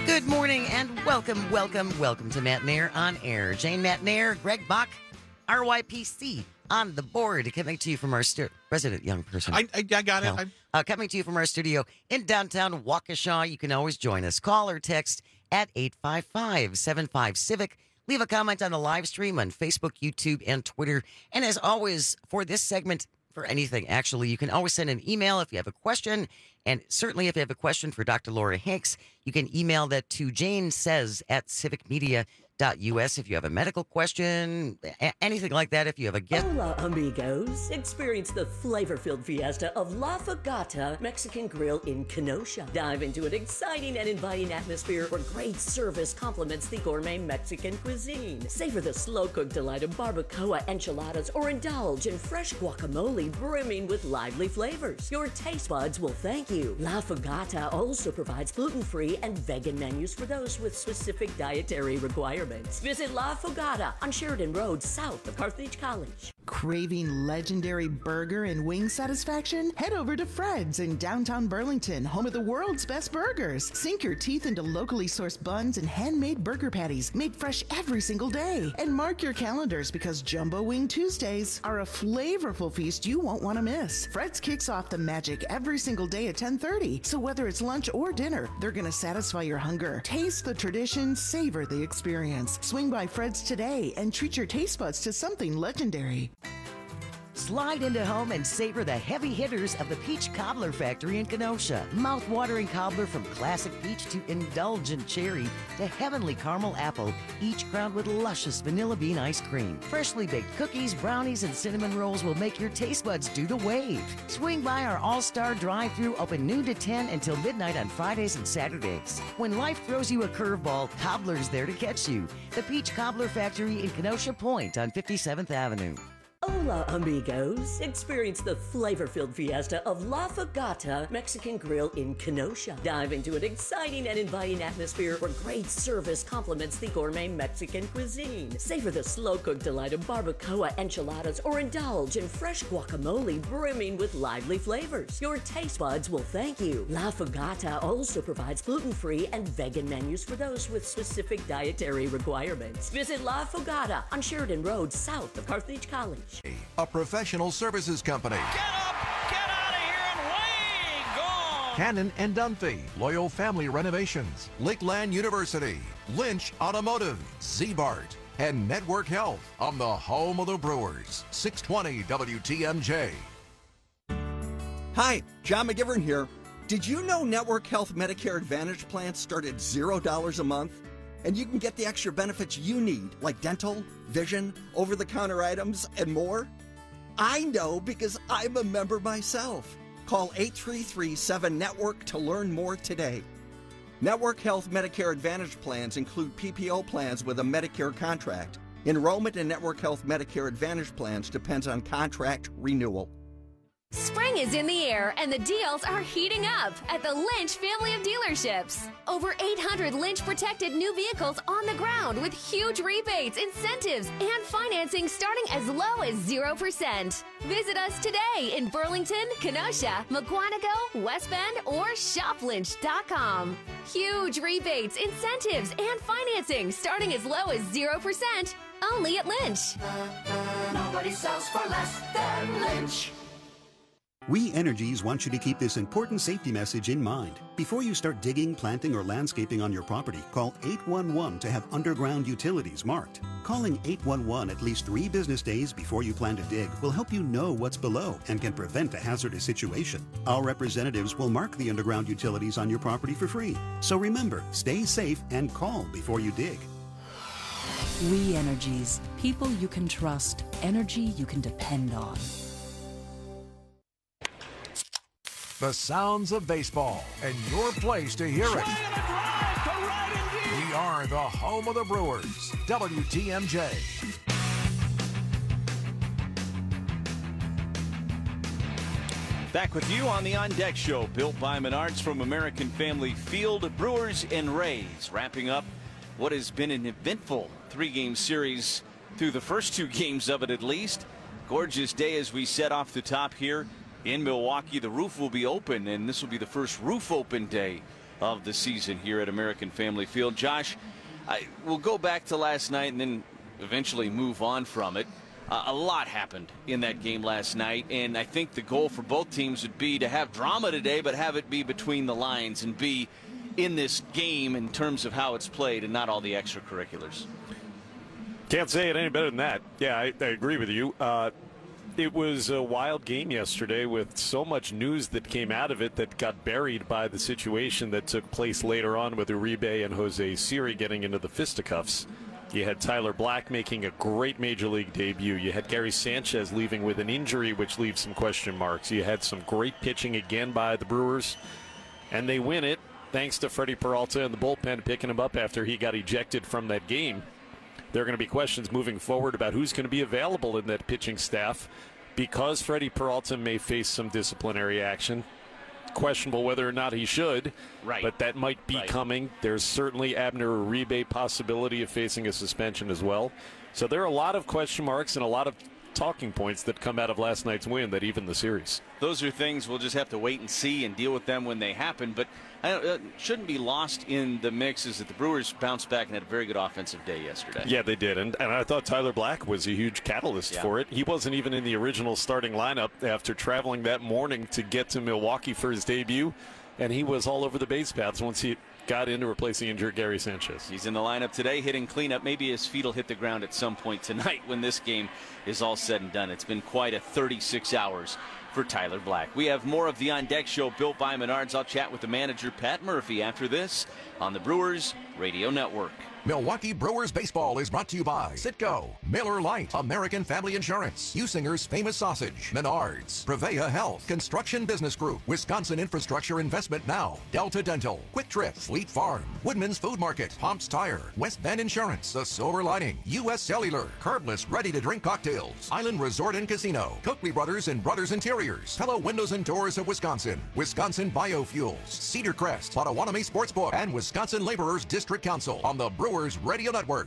Good morning and welcome to Matt Nair on Air. Jane Matt Nair, Greg Bach, RYPC on the board, coming to you from our resident young person. I got it. Coming to you from our studio in downtown Waukesha. You can always join us. Call or text at 855-75-CIVIC. Leave a comment on the live stream on Facebook, YouTube, and Twitter. And as always, for this segment, for anything, actually, you can always send an email if you have a question. And certainly if you have a question for Dr. Laura Hanks, you can email that to janesays@civicmedia.us if you have a medical question, anything like that, if you have a guest. Hola, amigos. Experience the flavor-filled fiesta of La Fogata Mexican Grill in Kenosha. Dive into an exciting and inviting atmosphere where great service complements the gourmet Mexican cuisine. Savor the slow-cooked delight of barbacoa enchiladas or indulge in fresh guacamole brimming with lively flavors. Your taste buds will thank you. La Fogata also provides gluten-free and vegan menus for those with specific dietary requirements. Visit La Fogata on Sheridan Road, south of Carthage College. Craving legendary burger and wing satisfaction? Head over to Fred's in downtown Burlington, home of the world's best burgers. Sink your teeth into locally sourced buns and handmade burger patties made fresh every single day. And mark your calendars because Jumbo Wing Tuesdays are a flavorful feast you won't want to miss. Fred's kicks off the magic every single day at 10:30. So whether it's lunch or dinner, they're going to satisfy your hunger. Taste the tradition, savor the experience. Swing by Fred's today and treat your taste buds to something legendary. Slide into home and savor the heavy hitters of the Peach Cobbler Factory in Kenosha. Mouth-watering cobbler from classic peach to indulgent cherry to heavenly caramel apple, each crowned with luscious vanilla bean ice cream. Freshly baked cookies, brownies, and cinnamon rolls will make your taste buds do the wave. Swing by our all-star drive-thru, open noon to 10 until midnight on Fridays and Saturdays. When life throws you a curveball, Cobbler's there to catch you. The Peach Cobbler Factory in Kenosha Point on 57th Avenue. Hola, amigos. Experience the flavor-filled fiesta of La Fogata Mexican Grill in Kenosha. Dive into an exciting and inviting atmosphere where great service complements the gourmet Mexican cuisine. Savor the slow-cooked delight of barbacoa enchiladas or indulge in fresh guacamole brimming with lively flavors. Your taste buds will thank you. La Fogata also provides gluten-free and vegan menus for those with specific dietary requirements. Visit La Fogata on Sheridan Road, south of Carthage College. A professional services company. Cannon and Dunphy, Loyal Family Renovations, Lakeland University, Lynch Automotive, Z-Bart, and Network Health on the home of the Brewers, 620 WTMJ. Hi, John McGivern here. Did you know Network Health Medicare Advantage plans start at $0 a month? And you can get the extra benefits you need, like dental, vision, over-the-counter items, and more? I know because I'm a member myself. Call 833-7-NETWORK to learn more today. Network Health Medicare Advantage plans include PPO plans with a Medicare contract. Enrollment in Network Health Medicare Advantage plans depends on contract renewal. Spring is in the air and the deals are heating up at the Lynch family of dealerships. Over 800 Lynch protected new vehicles on the ground with huge rebates, incentives, and financing starting as low as 0%. Visit us today in Burlington, Kenosha, McGuanago, West Bend, or shoplynch.com. Huge rebates, incentives, and financing starting as low as 0%. Only at Lynch. Nobody sells for less than Lynch. We Energies want you to keep this important safety message in mind. Before you start digging, planting, or landscaping on your property, call 811 to have underground utilities marked. Calling 811 at least 3 business days before you plan to dig will help you know what's below and can prevent a hazardous situation. Our representatives will mark the underground utilities on your property for free. So remember, stay safe and call before you dig. We Energies. People you can trust. Energy you can depend on. The sounds of baseball and your place to hear it. We are the home of the Brewers, WTMJ. Back with you on the On Deck Show, built by Menards from American Family Field. Brewers and Rays wrapping up what has been an eventful 3-game series through the first 2 games of it at least. Gorgeous day as we set off the top here in Milwaukee. The roof will be open, and this will be the first roof open day of the season here at American Family Field. Josh, we'll go back to last night and then eventually move on from it. A lot happened in that game last night, and I think the goal for both teams would be to have drama today, but have it be between the lines and be in this game in terms of how it's played and not all the extracurriculars. Can't say it any better than that. Yeah, I agree with you. It was a wild game yesterday with so much news that came out of it that got buried by the situation that took place later on with Uribe and Jose Siri getting into the fisticuffs. You had Tyler Black making a great Major League debut. You had Gary Sanchez leaving with an injury, which leaves some question marks. You had some great pitching again by the Brewers, and they win it thanks to Freddie Peralta and the bullpen picking him up after he got ejected from that game. There are going to be questions moving forward about who's going to be available in that pitching staff because Freddie Peralta may face some disciplinary action. Questionable whether or not he should, but that might be coming. There's certainly Abner Uribe possibility of facing a suspension as well. So there are a lot of question marks and a lot of talking points that come out of last night's win that even the series. Those are things we'll just have to wait and see and deal with them when they happen. But shouldn't be lost in the mix is that the Brewers bounced back and had a very good offensive day yesterday. Yeah, they did. And I thought Tyler Black was a huge catalyst for it. He wasn't even in the original starting lineup after traveling that morning to get to Milwaukee for his debut. And he was all over the base paths once he got in to replace the injured Gary Sanchez. He's in the lineup today hitting cleanup. Maybe his feet will hit the ground at some point tonight when this game is all said and done. It's been quite a 36 hours for Tyler Black. We have more of the On Deck Show built by Menards. I'll chat with the manager, Pat Murphy, after this on the Brewers Radio Network. Milwaukee Brewers baseball is brought to you by Citgo, Miller Lite, American Family Insurance, Usinger's Famous Sausage, Menards, Prevea Health, Construction Business Group, Wisconsin Infrastructure Investment Now, Delta Dental, Quick Trip, Fleet Farm, Woodman's Food Market, Pomps Tire, West Bend Insurance, The Silver Lining, U.S. Cellular, Carbless ready-to-drink cocktails, Island Resort and Casino, Coakley Brothers and Brothers Interiors, Hello Windows and Doors of Wisconsin, Wisconsin Biofuels, Cedar Crest, Potawatomi Sportsbook, and Wisconsin Laborers District Council on the Brewers Radio Network.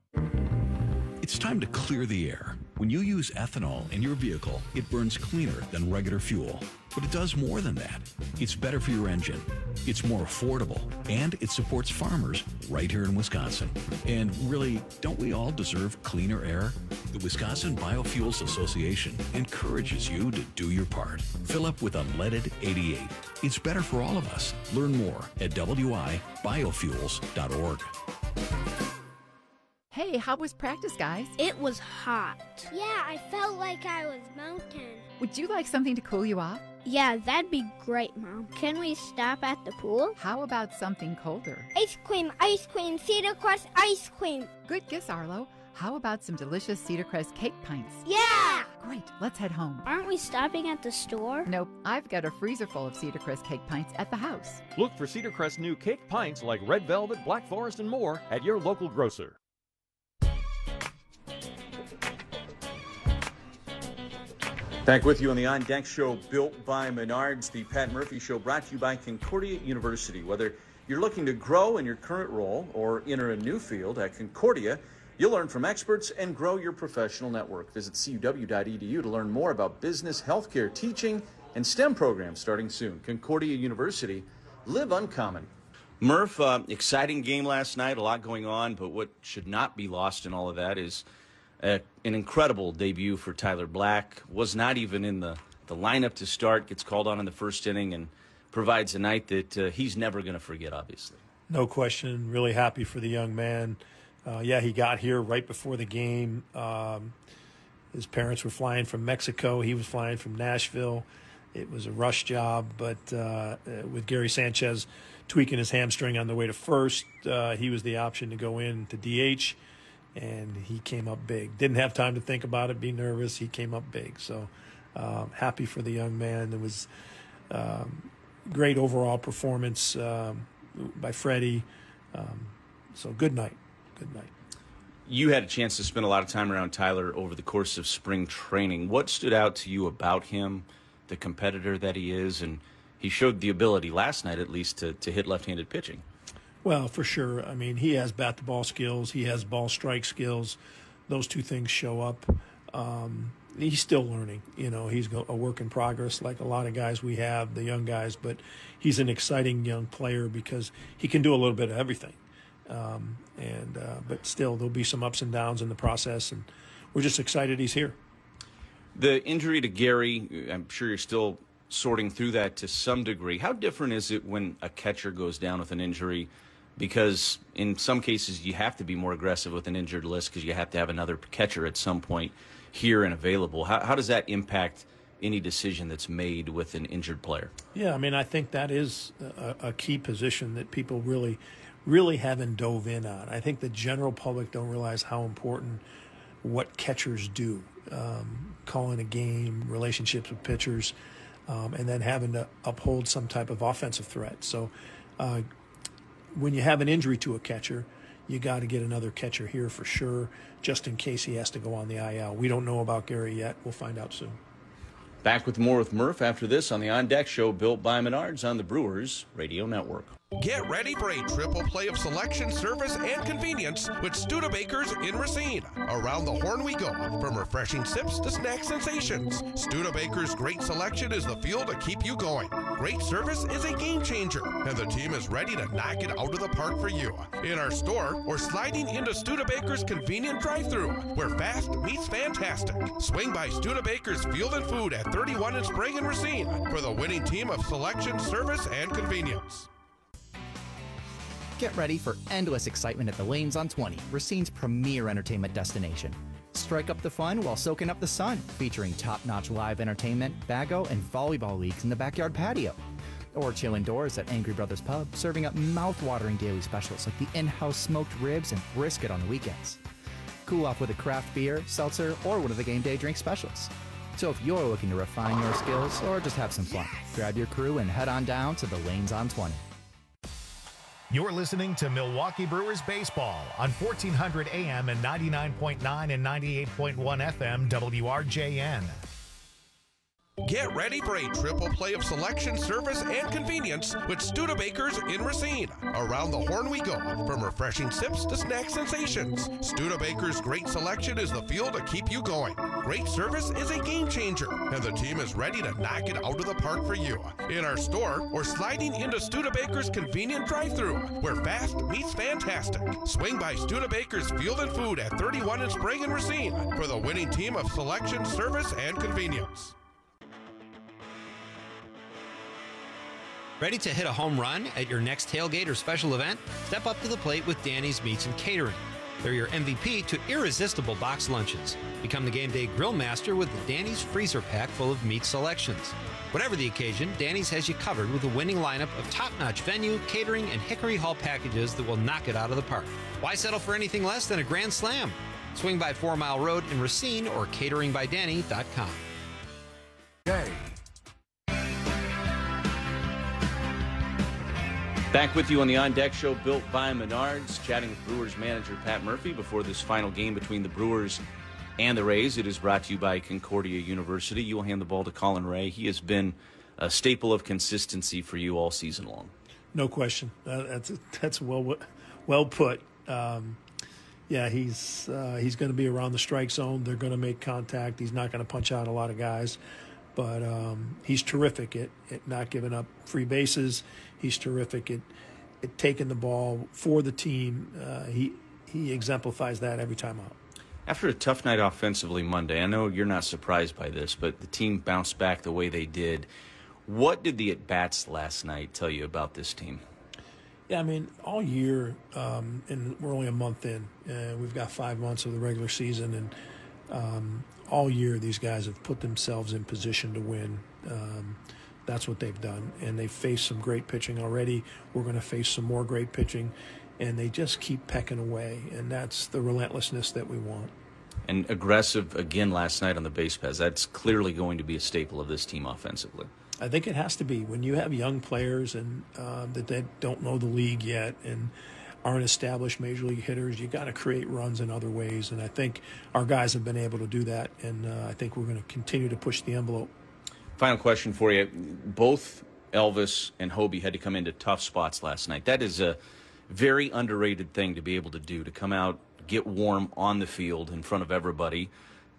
It's time to clear the air. When you use ethanol in your vehicle, it burns cleaner than regular fuel. But it does more than that. It's better for your engine. It's more affordable. And it supports farmers right here in Wisconsin. And really, don't we all deserve cleaner air? The Wisconsin Biofuels Association encourages you to do your part. Fill up with unleaded 88. It's better for all of us. Learn more at wibiofuels.org. Hey, how was practice, guys? It was hot. Yeah, I felt like I was melting. Would you like something to cool you off? Yeah, that'd be great, Mom. Can we stop at the pool? How about something colder? Ice cream, Cedar Crest ice cream. Good guess, Arlo. How about some delicious Cedar Crest cake pints? Yeah! Great, let's head home. Aren't we stopping at the store? Nope, I've got a freezer full of Cedar Crest cake pints at the house. Look for Cedar Crest new cake pints like Red Velvet, Black Forest, and more at your local grocer. Back with you on the On Deck Show built by Menards, the Pat Murphy Show brought to you by Concordia University. Whether you're looking to grow in your current role or enter a new field at Concordia, you'll learn from experts and grow your professional network. Visit cuw.edu to learn more about business, healthcare, teaching, and STEM programs starting soon. Concordia University, live uncommon. Murph, exciting game last night, a lot going on, but what should not be lost in all of that is an incredible debut for Tyler Black. Was not even in the lineup to start, gets called on in the first inning, and provides a night that he's never going to forget, obviously. No question. Really happy for the young man. He got here right before the game. His parents were flying from Mexico. He was flying from Nashville. It was a rush job, but with Gary Sanchez tweaking his hamstring on the way to first, he was the option to go in to DH. And he came up big. Didn't have time to think about it, be nervous. He came up big. So happy for the young man. It was great overall performance by Freddie. So good night. Good night. You had a chance to spend a lot of time around Tyler over the course of spring training. What stood out to you about him, the competitor that he is? And he showed the ability last night, at least, to hit left-handed pitching. Well, for sure. I mean, he has bat-to-ball skills. He has ball strike skills. Those two things show up. he's still learning. He's a work in progress, like a lot of guys we have, the young guys. But he's an exciting young player because he can do a little bit of everything. But still, there'll be some ups and downs in the process, and we're just excited he's here. The injury to Gary, I'm sure you're still sorting through that to some degree. How different is it when a catcher goes down with an injury? Because in some cases you have to be more aggressive with an injured list because you have to have another catcher at some point here and available. How does that impact any decision that's made with an injured player? Yeah, I think that is a key position that people really haven't dove in on. I think the general public don't realize how important what catchers do, calling a game, relationships with pitchers, and then having to uphold some type of offensive threat. So when you have an injury to a catcher, you got to get another catcher here for sure, just in case he has to go on the IL. We don't know about Gary yet. We'll find out soon. Back with more with Murph after this on the On Deck Show, built by Menards on the Brewers Radio Network. Get ready for a triple play of selection, service, and convenience with Studebakers in Racine. Around the horn we go, from refreshing sips to snack sensations. Studebakers' great selection is the fuel to keep you going. Great service is a game changer, and the team is ready to knock it out of the park for you. In our store or sliding into Studebakers' convenient drive-thru, where fast meets fantastic. Swing by Studebakers Field and Food at 31 in Sprague and Racine for the winning team of selection, service, and convenience. Get ready for endless excitement at the Lanes on 20, Racine's premier entertainment destination. Strike up the fun while soaking up the sun, featuring top-notch live entertainment, bago, and volleyball leagues in the backyard patio. Or chill indoors at Angry Brothers Pub, serving up mouth-watering daily specials like the in-house smoked ribs and brisket on the weekends. Cool off with a craft beer, seltzer, or one of the game day drink specials. So if you're looking to refine your skills or just have some fun, grab your crew and head on down to the Lanes on 20. You're listening to Milwaukee Brewers Baseball on 1400 AM and 99.9 and 98.1 FM WRJN. Get ready for a triple play of selection, service, and convenience with Studebakers in Racine. Around the horn we go, from refreshing sips to snack sensations. Studebakers' great selection is the fuel to keep you going. Great service is a game changer, and the team is ready to knock it out of the park for you. In our store or sliding into Studebakers' convenient drive-thru, where fast meets fantastic. Swing by Studebakers Field and Food at 31 in Sprague and Racine for the winning team of selection, service, and convenience. Ready to hit a home run at your next tailgate or special event? Step up to the plate with Danny's Meats and Catering. They're your MVP to irresistible box lunches. Become the game day grill master with the Danny's freezer pack full of meat selections. Whatever the occasion, Danny's has you covered with a winning lineup of top-notch venue, catering, and Hickory Hall packages that will knock it out of the park. Why settle for anything less than a grand slam? Swing by 4 Mile Road in Racine or cateringbydanny.com. Okay. Back with you on the On Deck Show, built by Menards, chatting with Brewers manager Pat Murphy before this final game between the Brewers and the Rays. It is brought to you by Concordia University. You will hand the ball to Colin Ray. He has been a staple of consistency for you all season long. No question. That's well put. Yeah, he's going to be around the strike zone. They're going to make contact. He's not going to punch out a lot of guys. But he's terrific at not giving up free bases. He's terrific at taking the ball for the team. He exemplifies that every time out. After a tough night offensively Monday, I know you're not surprised by this, but the team bounced back the way they did. What did the at-bats last night tell you about this team? Yeah, all year, and we're only a month in. We've got 5 months of the regular season, and all year these guys have put themselves in position to win. That's what they've done, and they've faced some great pitching already. We're going to face some more great pitching, and they just keep pecking away, and that's the relentlessness that we want. And aggressive again last night on the base paths. That's clearly going to be a staple of this team offensively. I think it has to be. When you have young players and that they don't know the league yet and aren't established major league hitters, you got to create runs in other ways, and I think our guys have been able to do that, and I think we're going to continue to push the envelope. Final question for you. Both Elvis and Hobie had to come into tough spots last night. That is a very underrated thing to be able to do, to come out, get warm on the field in front of everybody.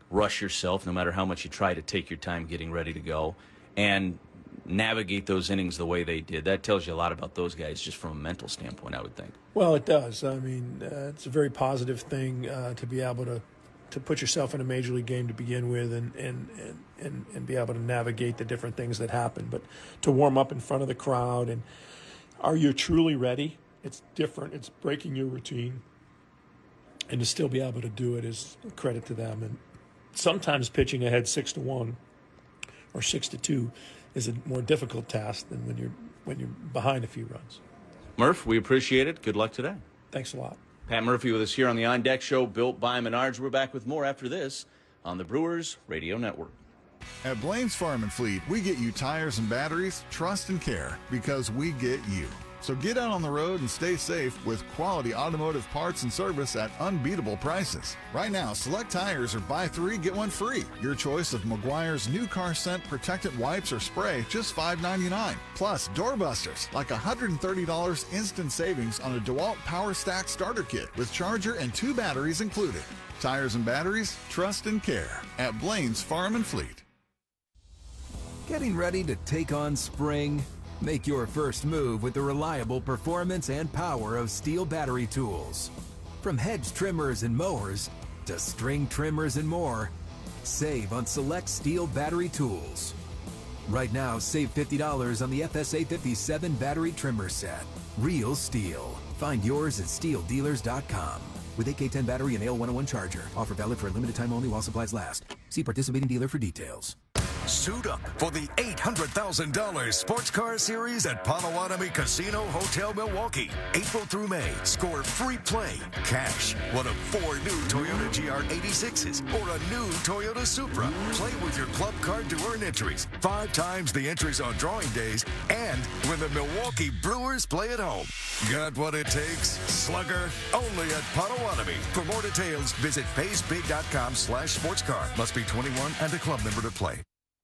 rush yourself, no matter how much you try to take your time getting ready to go, and navigate those innings the way they did. That tells you a lot about those guys just from a mental standpoint, I would think. Well, it does. I mean, it's a very positive thing to be able to put yourself in a major league game to begin with and be able to navigate the different things that happen. But to warm up in front of the crowd, and are you truly ready? It's different. It's breaking your routine. And to still be able to do it is a credit to them. And sometimes pitching ahead 6-1 or 6-2 is a more difficult task than when you're behind a few runs. Murph, we appreciate it. Good luck today. Thanks a lot. Pat Murphy with us here on the On Deck Show, built by Menards. We're back with more after this on the Brewers Radio Network. At Blaine's Farm and Fleet, we get you tires and batteries, trust and care, because we get you. So get out on the road and stay safe with quality automotive parts and service at unbeatable prices. Right now, select tires are buy 3, get 1 free. Your choice of Meguiar's new car scent protectant wipes or spray, just $5.99. Plus, doorbusters, like $130 instant savings on a DeWalt Power Stack starter kit with charger and 2 batteries included. Tires and batteries, trust and care at Blaine's Farm and Fleet. Getting ready to take on spring? Make your first move with the reliable performance and power of Steel battery tools. From hedge trimmers and mowers to string trimmers and more, save on select Steel battery tools. Right now, save $50 on the FSA 57 battery trimmer set. Real Steel. Find yours at steeldealers.com. With AK-10 battery and AL101 charger. Offer valid for a limited time only while supplies last. See participating dealer for details. Suit up for the $800,000 Sports Car Series at Potawatomi Casino Hotel Milwaukee. April through May, score free play, cash, one of 4 new Toyota GR86s or a new Toyota Supra. Play with your club card to earn entries, 5 times the entries on drawing days, and when the Milwaukee Brewers play at home. Got what it takes? Slugger, only at Potawatomi. For more details, visit PaysBig.com/sportscar. Must be 21 and a club member to play.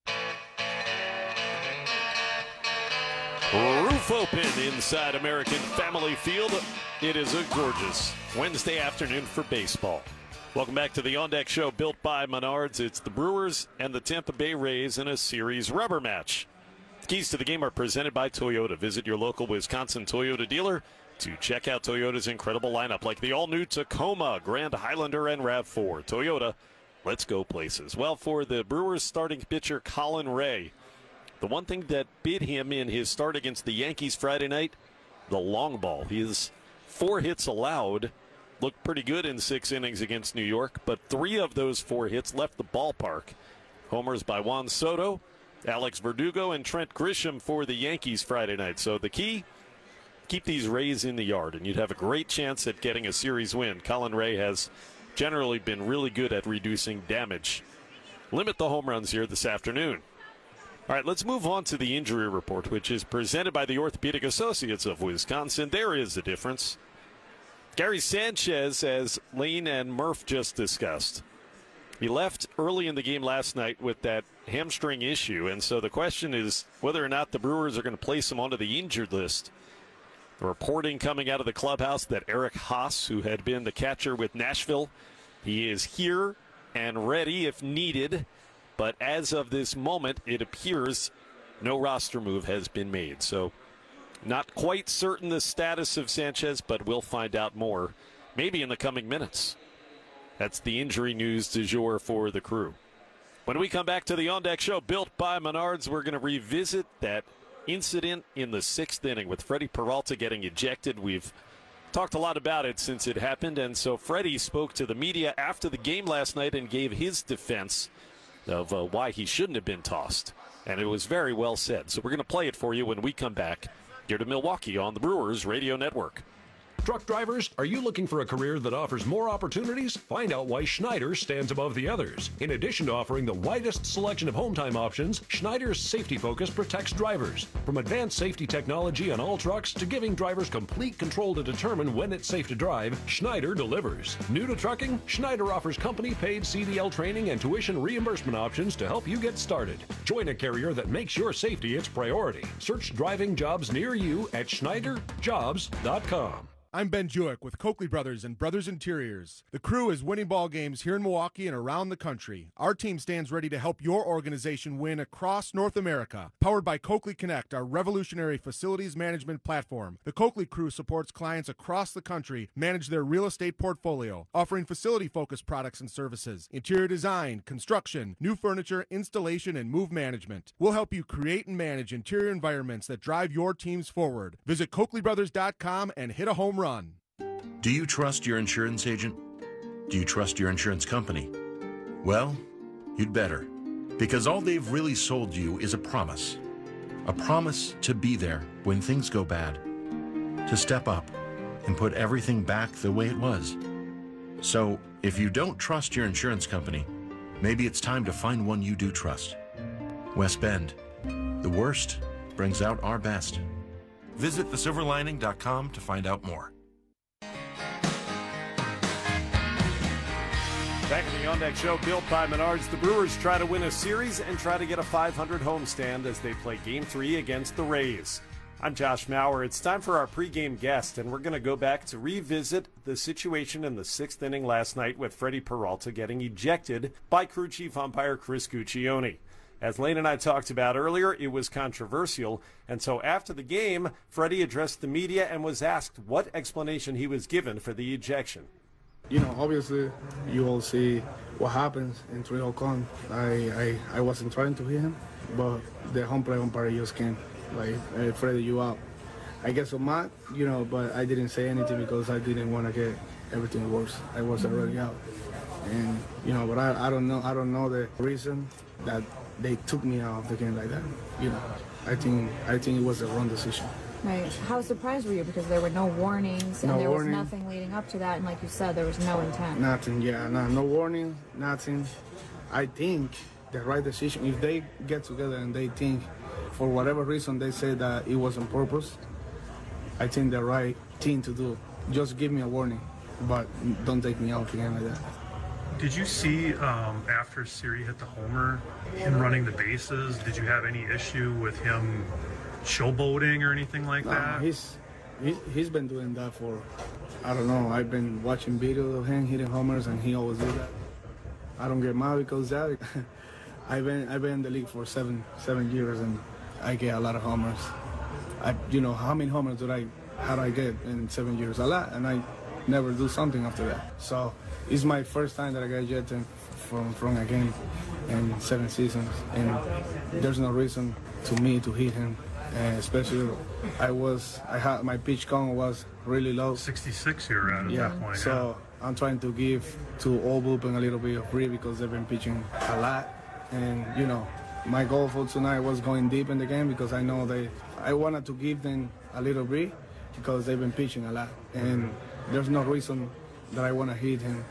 Roof open inside American Family Field. It is a gorgeous Wednesday afternoon for baseball. Welcome back to the On Deck Show, built by Menards. It's the Brewers and the Tampa Bay Rays in a series rubber match. The keys to the game are presented by Toyota. Visit your local Wisconsin Toyota dealer to check out Toyota's incredible lineup, like the all-new Tacoma, Grand Highlander, and RAV4. Toyota, let's go places. Well, for the Brewers starting pitcher Colin Ray, the one thing that bit him in his start against the Yankees Friday night, the long ball. His 4 hits allowed looked pretty good in 6 innings against New York, but 3 of those 4 hits left the ballpark. Homers by Juan Soto, Alex Verdugo, and Trent Grisham for the Yankees Friday night. So the key, keep these Rays in the yard, and you'd have a great chance at getting a series win. Colin Ray has generally been really good at reducing damage. Limit the home runs here this afternoon. All right, let's move on to the injury report, which is presented by the Orthopedic Associates of Wisconsin. There is a difference. Gary Sanchez, as Lane and Murph just discussed, he left early in the game last night with that hamstring issue, and so the question is whether or not the Brewers are going to place him onto the injured list. The reporting coming out of the clubhouse that Eric Haas, who had been the catcher with Nashville, he is here and ready if needed. But as of this moment, it appears no roster move has been made. So not quite certain the status of Sanchez, but we'll find out more maybe in the coming minutes. That's the injury news du jour for the Crew. When we come back to the On Deck Show, built by Menards, we're going to revisit that incident in the 6th inning with Freddie Peralta getting ejected. We've talked a lot about it since it happened, and so Freddie spoke to the media after the game last night and gave his defense of why he shouldn't have been tossed. And it was very well said. So we're going to play it for you when we come back here to Milwaukee on the Brewers Radio Network. Truck drivers, are you looking for a career that offers more opportunities? Find out why Schneider stands above the others. In addition to offering the widest selection of home time options, Schneider's safety focus protects drivers. From advanced safety technology on all trucks to giving drivers complete control to determine when it's safe to drive, Schneider delivers. New to trucking, Schneider offers company-paid CDL training and tuition reimbursement options to help you get started. Join a carrier that makes your safety its priority. Search driving jobs near you at SchneiderJobs.com. I'm Ben Jewick with Coakley Brothers and Brothers Interiors. The crew is winning ball games here in Milwaukee and around the country. Our team stands ready to help your organization win across North America. Powered by Coakley Connect, our revolutionary facilities management platform. The Coakley crew supports clients across the country manage their real estate portfolio, offering facility-focused products and services, interior design, construction, new furniture, installation, and move management. We'll help you create and manage interior environments that drive your teams forward. Visit CoakleyBrothers.com and hit a home run. Do you trust your insurance agent? Do you trust your insurance company? Well, you'd better, because all they've really sold you is a promise to be there when things go bad, to step up and put everything back the way it was. So, if you don't trust your insurance company, maybe it's time to find one you do trust. West Bend. The worst brings out our best. Visit thesilverlining.com to find out more. Back in the On Deck Show, built by Menards, the Brewers try to win a series and try to get a 500 homestand as they play Game 3 against the Rays. I'm Josh Maurer. It's time for our pregame guest, and we're going to go back to revisit the situation in the 6th inning last night with Freddie Peralta getting ejected by crew chief umpire Chris Guccione. As Lane and I talked about earlier, it was controversial, and so after the game, Freddie addressed the media and was asked what explanation he was given for the ejection. You know, obviously, you all see what happens in 3-0 count. I wasn't trying to hit him, but the home plate umpire just came, like, hey, Freddie, you out. I get so mad, you know, but I didn't say anything because I didn't want to get everything worse. I was already out. And, you know, but I don't know the reason that they took me out of the game like that. You know, I think it was the wrong decision. Right. How surprised were you? Because there were no warnings and there was nothing leading up to that, and like you said, there was no intent. Nothing. Yeah. No warning. Nothing. I think the right decision. If they get together and they think, for whatever reason, they say that it was on purpose, I think the right thing to do. Just give me a warning, but don't take me out again like that. Did you see after Siri hit the homer, him running the bases? Did you have any issue with him showboating or anything like that? He's been doing that for, I don't know. I've been watching videos of him hitting homers, and he always do that. I don't get mad because that. I've been in the league for seven years, and I get a lot of homers. You know how many homers how do I get in 7 years? A lot, and I never do something after that. So it's my first time that I got ejected from a game in 7 seasons, and there's no reason to me to hit him. And especially, my pitch count was really low. 66 you're at that point. So I'm trying to give to all bullpen a little bit of breathe because they've been pitching a lot. And you know, my goal for tonight was going deep in the game because I know I wanted to give them a little breathe because they've been pitching a lot. And there's no reason that I want to hit him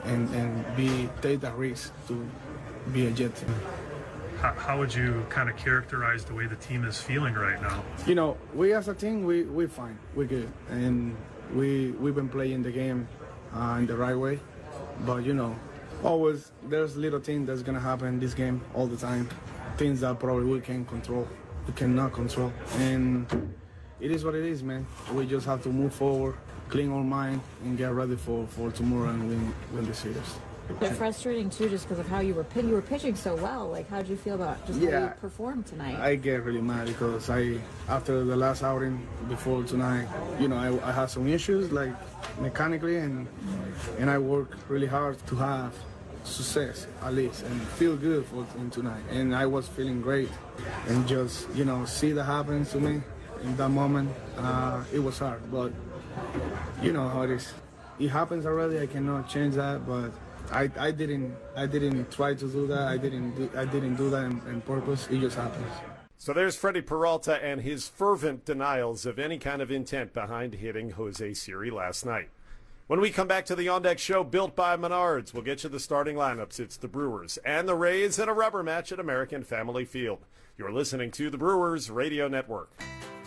and take that risk to be ejected. How would you kind of characterize the way the team is feeling right now? You know, we as a team, we're fine. We're good. And we've been playing the game in the right way. But, you know, always there's little things that's going to happen in this game all the time. Things that probably we can't control. We cannot control. And it is what it is, man. We just have to move forward, clean our mind, and get ready for tomorrow and win the series. But frustrating too, just because of how you were pitching so well. Like, how did you feel about just how you performed tonight? I get really mad because after the last outing before tonight, you know, I had some issues like mechanically, and I worked really hard to have success at least and feel good in tonight. And I was feeling great, and just, you know, see that happen to me in that moment, it was hard. But you know how it is. It happens already. I cannot change that, but. I didn't try to do that. I didn't do that on purpose. It just happens. So there's Freddie Peralta and his fervent denials of any kind of intent behind hitting Jose Siri last night. When we come back to the On Deck Show, built by Menards, we'll get you the starting lineups. It's the Brewers and the Rays in a rubber match at American Family Field. You're listening to the Brewers Radio Network.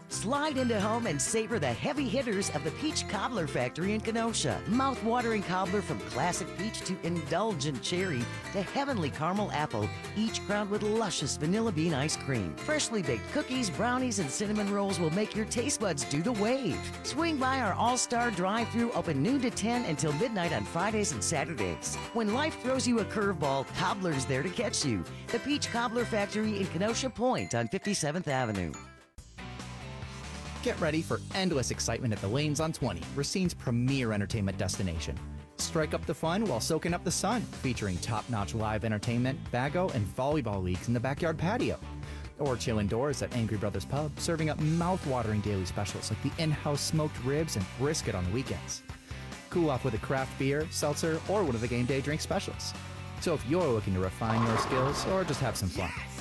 Slide into home and savor the heavy hitters of the Peach Cobbler Factory in Kenosha. Mouth-watering cobbler from classic peach to indulgent cherry to heavenly caramel apple, each crowned with luscious vanilla bean ice cream. Freshly baked cookies, brownies, and cinnamon rolls will make your taste buds do the wave. Swing by our all-star drive-thru, open noon to 10 until midnight on Fridays and Saturdays. When life throws you a curveball, Cobbler's there to catch you. The Peach Cobbler Factory in Kenosha Point on 57th Avenue. Get ready for endless excitement at the Lanes on 20, Racine's premier entertainment destination. Strike up the fun while soaking up the sun, featuring top-notch live entertainment, bago, and volleyball leagues in the backyard patio. Or chill indoors at Angry Brothers Pub, serving up mouth-watering daily specials like the in-house smoked ribs and brisket on the weekends. Cool off with a craft beer, seltzer, or one of the game day drink specials. So if you're looking to refine your skills or just have some fun,